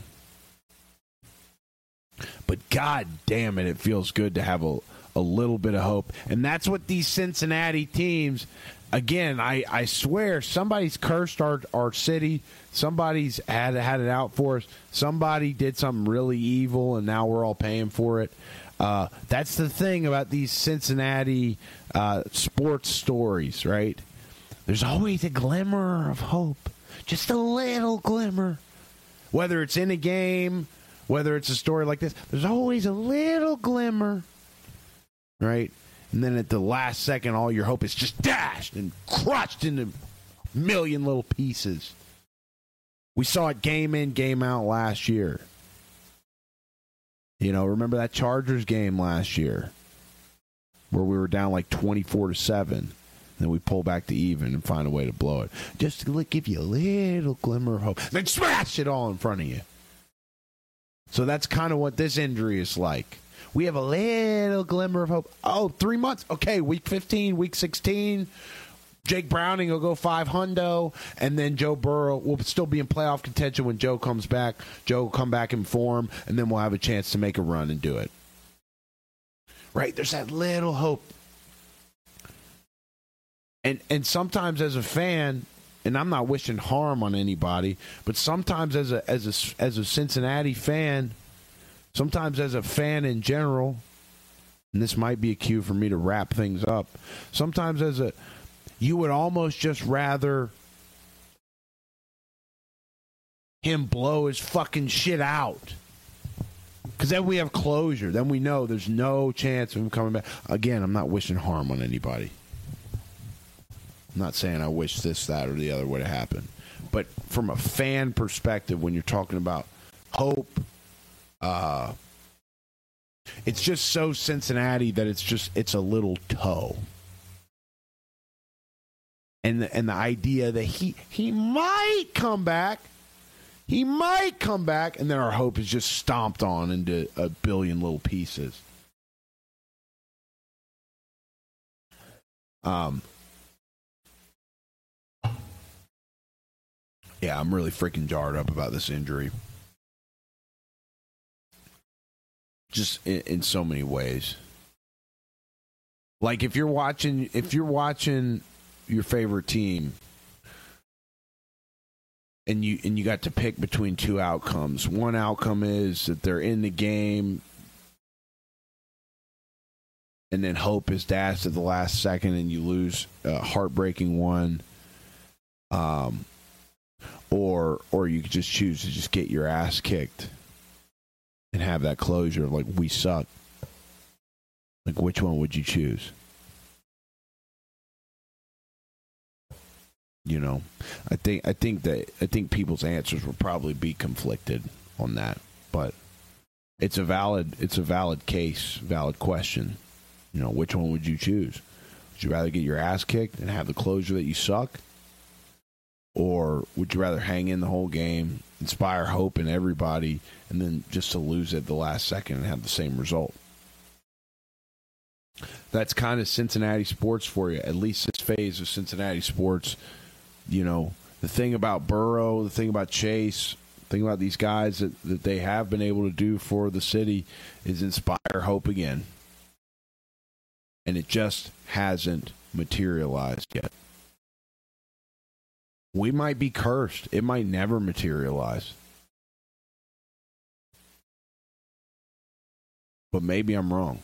But God damn it, it feels good to have a, a little bit of hope. And that's what these Cincinnati teams... Again, I, I swear somebody's cursed our, our city. Somebody's had, had it out for us. Somebody did something really evil, and now we're all paying for it. Uh, that's the thing about these Cincinnati uh, sports stories, right? There's always a glimmer of hope. Just a little glimmer. Whether it's in a game, whether it's a story like this, there's always a little glimmer, right? And then at the last second, all your hope is just dashed and crushed into a million little pieces. We saw it game in, game out last year. You know, remember that Chargers game last year where we were down like twenty-four to seven. And then we pull back to even and find a way to blow it. Just to give you a little glimmer of hope. Then smash it all in front of you. So that's kind of what this injury is like. We have a little glimmer of hope. Oh, three months. Okay, week fifteen, week sixteen. Jake Browning will go five hundo, and then Joe Burrow will still be in playoff contention when Joe comes back. Joe will come back in form, and then we'll have a chance to make a run and do it. Right? There's that little hope. And and sometimes as a fan, and I'm not wishing harm on anybody, but sometimes as a as a as a Cincinnati fan, sometimes as a fan in general, and this might be a cue for me to wrap things up, sometimes as a, you would almost just rather him blow his fucking shit out. Because then we have closure. Then we know there's no chance of him coming back. Again, I'm not wishing harm on anybody. I'm not saying I wish this, that, or the other would have happened. But from a fan perspective, when you're talking about hope, Uh, it's just so Cincinnati that it's just, it's a little toe. And the, and the idea that he, he might come back, he might come back, and then our hope is just stomped on into a billion little pieces. Um, yeah, I'm really freaking jarred up about this injury. Just in, in so many ways. Like if you're watching, if you're watching your favorite team and you and you got to pick between two outcomes. One outcome is that they're in the game, and then hope is dashed at the last second, and you lose a heartbreaking one. Um, or or you could just choose to just get your ass kicked and have that closure, like, we suck. Like, which one would you choose? You know, I think I think that I think people's answers will probably be conflicted on that, but it's a valid it's a valid case, valid question. You know, which one would you choose? Would you rather get your ass kicked and have the closure that you suck? Or would you rather hang in the whole game, inspire hope in everybody, and then just to lose at the last second and have the same result? That's kind of Cincinnati sports for you, at least this phase of Cincinnati sports. You know, the thing about Burrow, the thing about Chase, the thing about these guys that, that they have been able to do for the city is inspire hope again. And it just hasn't materialized yet. We might be cursed. It might never materialize. But maybe I'm wrong.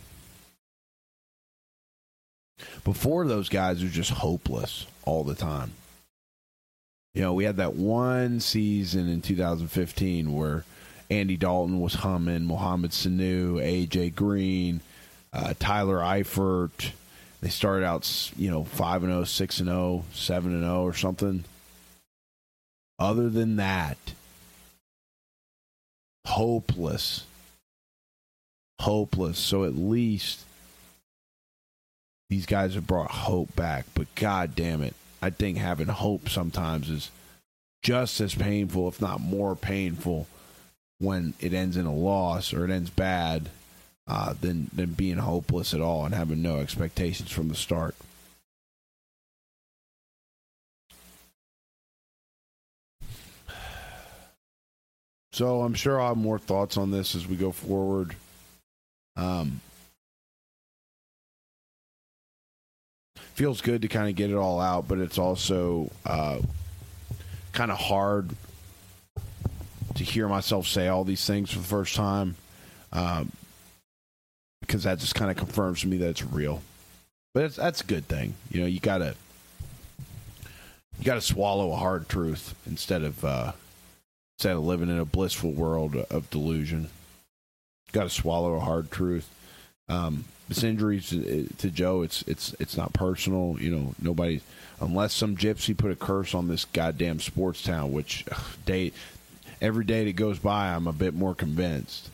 Before, those guys were just hopeless all the time. You know, we had that one season in two thousand fifteen where Andy Dalton was humming, Mohamed Sanu, A J Green, uh, Tyler Eifert. They started out, you know, five and oh, six and oh, seven and oh or something. Other than that, hopeless. Hopeless. So at least these guys have brought hope back. But God damn it, I think having hope sometimes is just as painful, if not more painful, when it ends in a loss or it ends bad, uh, than, than being hopeless at all and having no expectations from the start. So I'm sure I'll have more thoughts on this as we go forward. Um, feels good to kind of get it all out, but it's also uh, kind of hard to hear myself say all these things for the first time, um, because that just kind of confirms to me that it's real. But it's, that's a good thing. You know, you gotta you gotta swallow a hard truth instead of uh, instead of living in a blissful world of delusion. You got to swallow a hard truth. Um, this injury to, to Joe, it's it's it's not personal. You know, nobody, unless some gypsy put a curse on this goddamn sports town, which ugh, day every day that goes by, I'm a bit more convinced.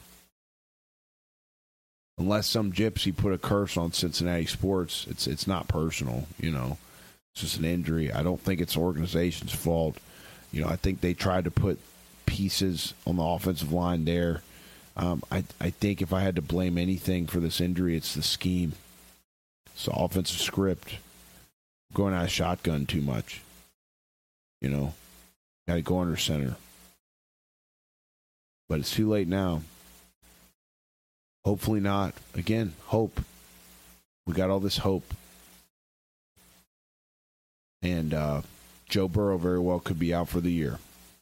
Unless some gypsy put a curse on Cincinnati sports, it's it's not personal. You know, it's just an injury. I don't think it's the organization's fault. You know, I think they tried to put pieces on the offensive line there. Um, I I think if I had to blame anything for this injury, it's the scheme. It's the offensive script. Going out of shotgun too much. You know, got to go under center. But it's too late now. Hopefully not. Again, hope. We got all this hope. And uh, Joe Burrow very well could be out for the year.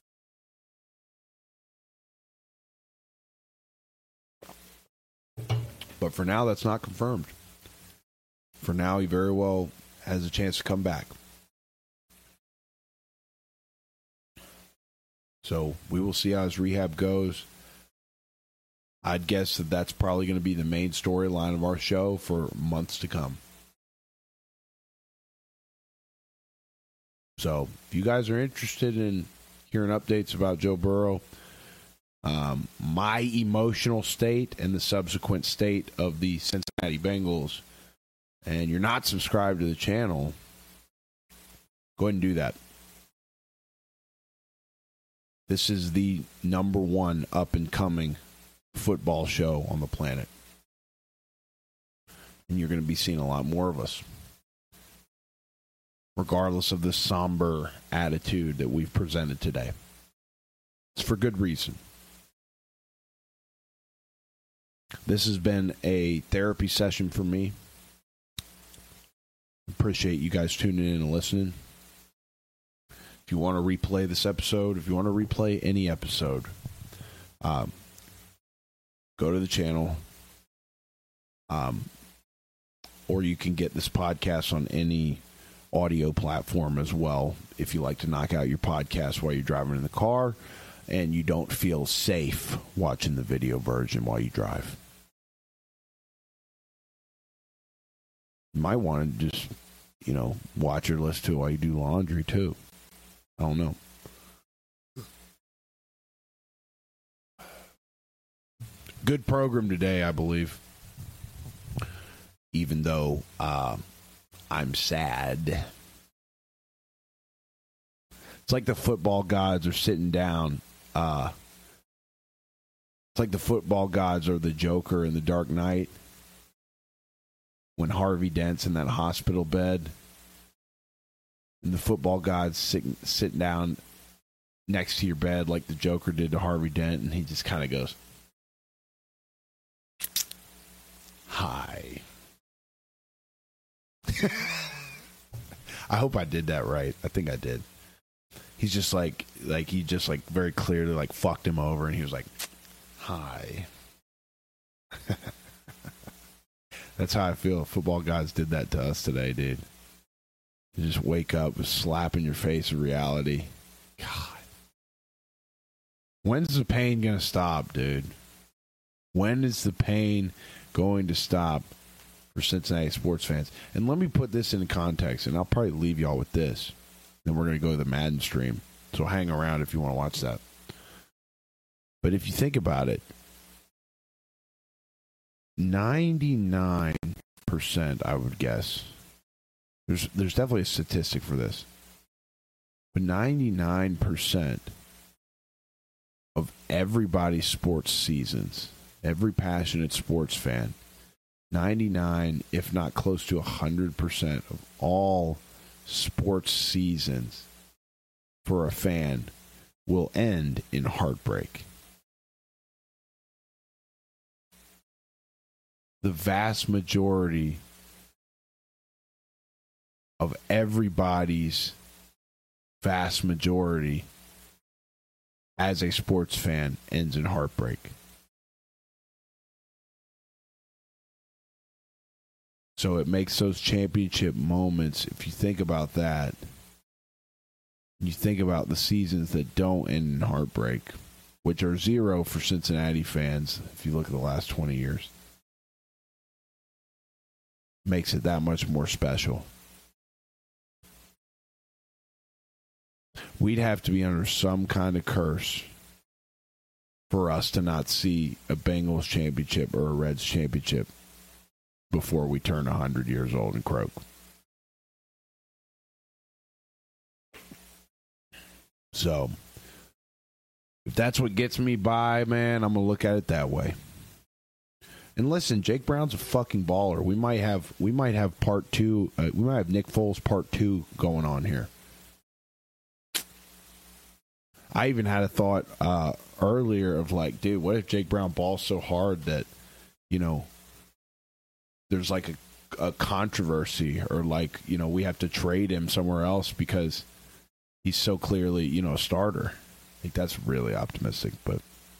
But for now, that's not confirmed. For now, he very well has a chance to come back. So we will see how his rehab goes. I'd guess that that's probably going to be the main storyline of our show for months to come. So if you guys are interested in hearing updates about Joe Burrow, Um, my emotional state and the subsequent state of the Cincinnati Bengals, and you're not subscribed to the channel, go ahead and do that. This is the number one up-and-coming football show on the planet. And you're going to be seeing a lot more of us, regardless of the somber attitude that we've presented today. It's for good reason. This has been a therapy session for me. Appreciate you guys tuning in and listening. If you want to replay this episode, if you want to replay any episode, um, go to the channel. Um, or you can get this podcast on any audio platform as well if you like to knock out your podcast while you're driving in the car and you don't feel safe watching the video version while you drive. You might want to just, you know, watch or listen to it while you do laundry too. I don't know. Good program today, I believe. Even though uh, I'm sad. It's like the football gods are sitting down. Uh, it's like the football gods are the Joker in The Dark Knight. When Harvey Dent's in that hospital bed. And the football gods sitting, sitting down next to your bed like the Joker did to Harvey Dent. And he just kind of goes, hi. I hope I did that right. I think I did. He's just like, like he just like very clearly like fucked him over, and he was like, "Hi." That's how I feel. Football gods did that to us today, dude. You just wake up with slap in your face of reality. God, when's the pain gonna stop, dude? When is the pain going to stop for Cincinnati sports fans? And let me put this into context, and I'll probably leave y'all with this. Then we're going to go to the Madden stream. So hang around if you want to watch that. But if you think about it, ninety-nine percent, I would guess. There's, there's definitely a statistic for this. But ninety-nine percent of everybody's sports seasons, every passionate sports fan, ninety-nine, if not close to one hundred percent of all sports seasons for a fan will end in heartbreak. The vast majority of everybody's vast majority as a sports fan ends in heartbreak. So it makes those championship moments, if you think about that, you think about the seasons that don't end in heartbreak, which are zero for Cincinnati fans, if you look at the last twenty years, makes it that much more special. We'd have to be under some kind of curse for us to not see a Bengals championship or a Reds championship before we turn one hundred years old and croak. So, if that's what gets me by, man, I'm going to look at it that way. And listen, Jake Brown's a fucking baller. We might have we might have part two. Uh, we might have Nick Foles part two going on here. I even had a thought uh, earlier of like, dude, what if Jake Brown balls so hard that, you know, there's like a, a controversy, or like, you know, we have to trade him somewhere else because he's so clearly, you know, a starter. I think that's really optimistic, but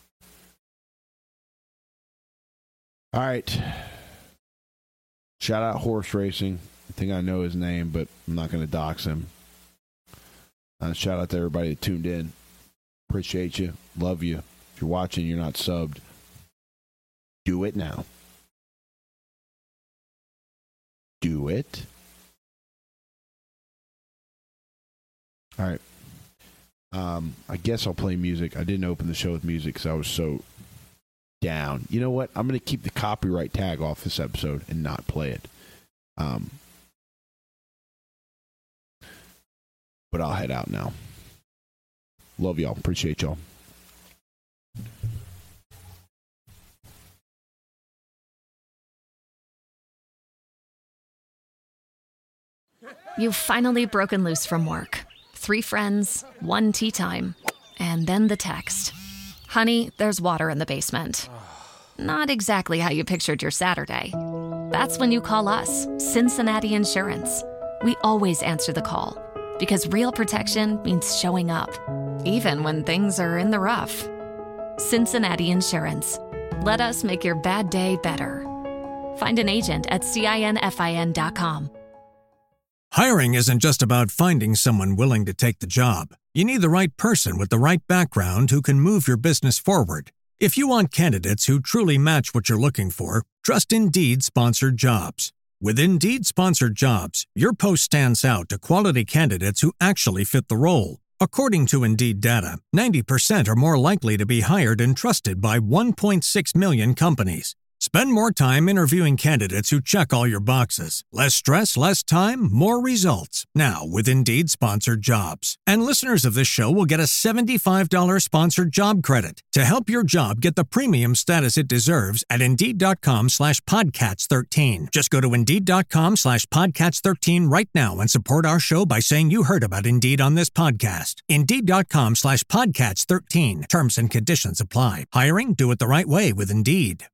all right. Shout out Horse Racing. I think I know his name, but I'm not going to dox him. Uh, shout out to everybody that tuned in. Appreciate you. Love you. If you're watching, you're not subbed, do it now. Do it. All right. Um, I guess I'll play music. I didn't open the show with music because I was so down. You know what? I'm going to keep the copyright tag off this episode and not play it. Um, but I'll head out now. Love y'all. Appreciate y'all. You've finally broken loose from work. Three friends, one tea time, and then the text. Honey, there's water in the basement. Not exactly how you pictured your Saturday. That's when you call us, Cincinnati Insurance. We always answer the call, Because real protection means showing up, even when things are in the rough. Cincinnati Insurance. Let us make your bad day better. Find an agent at cinfin dot com. Hiring isn't just about finding someone willing to take the job. You need the right person with the right background who can move your business forward. If you want candidates who truly match what you're looking for, trust Indeed Sponsored Jobs. With Indeed Sponsored Jobs, your post stands out to quality candidates who actually fit the role. According to Indeed data, ninety percent are more likely to be hired and trusted by one point six million companies. Spend more time interviewing candidates who check all your boxes. Less stress, less time, more results. Now with Indeed Sponsored Jobs. And listeners of this show will get a seventy-five dollars sponsored job credit to help your job get the premium status it deserves at Indeed.com slash Podcats 13. Just go to Indeed.com slash Podcats 13 right now and support our show by saying you heard about Indeed on this podcast. Indeed.com slash Podcats 13. Terms and conditions apply. Hiring? Do it the right way with Indeed.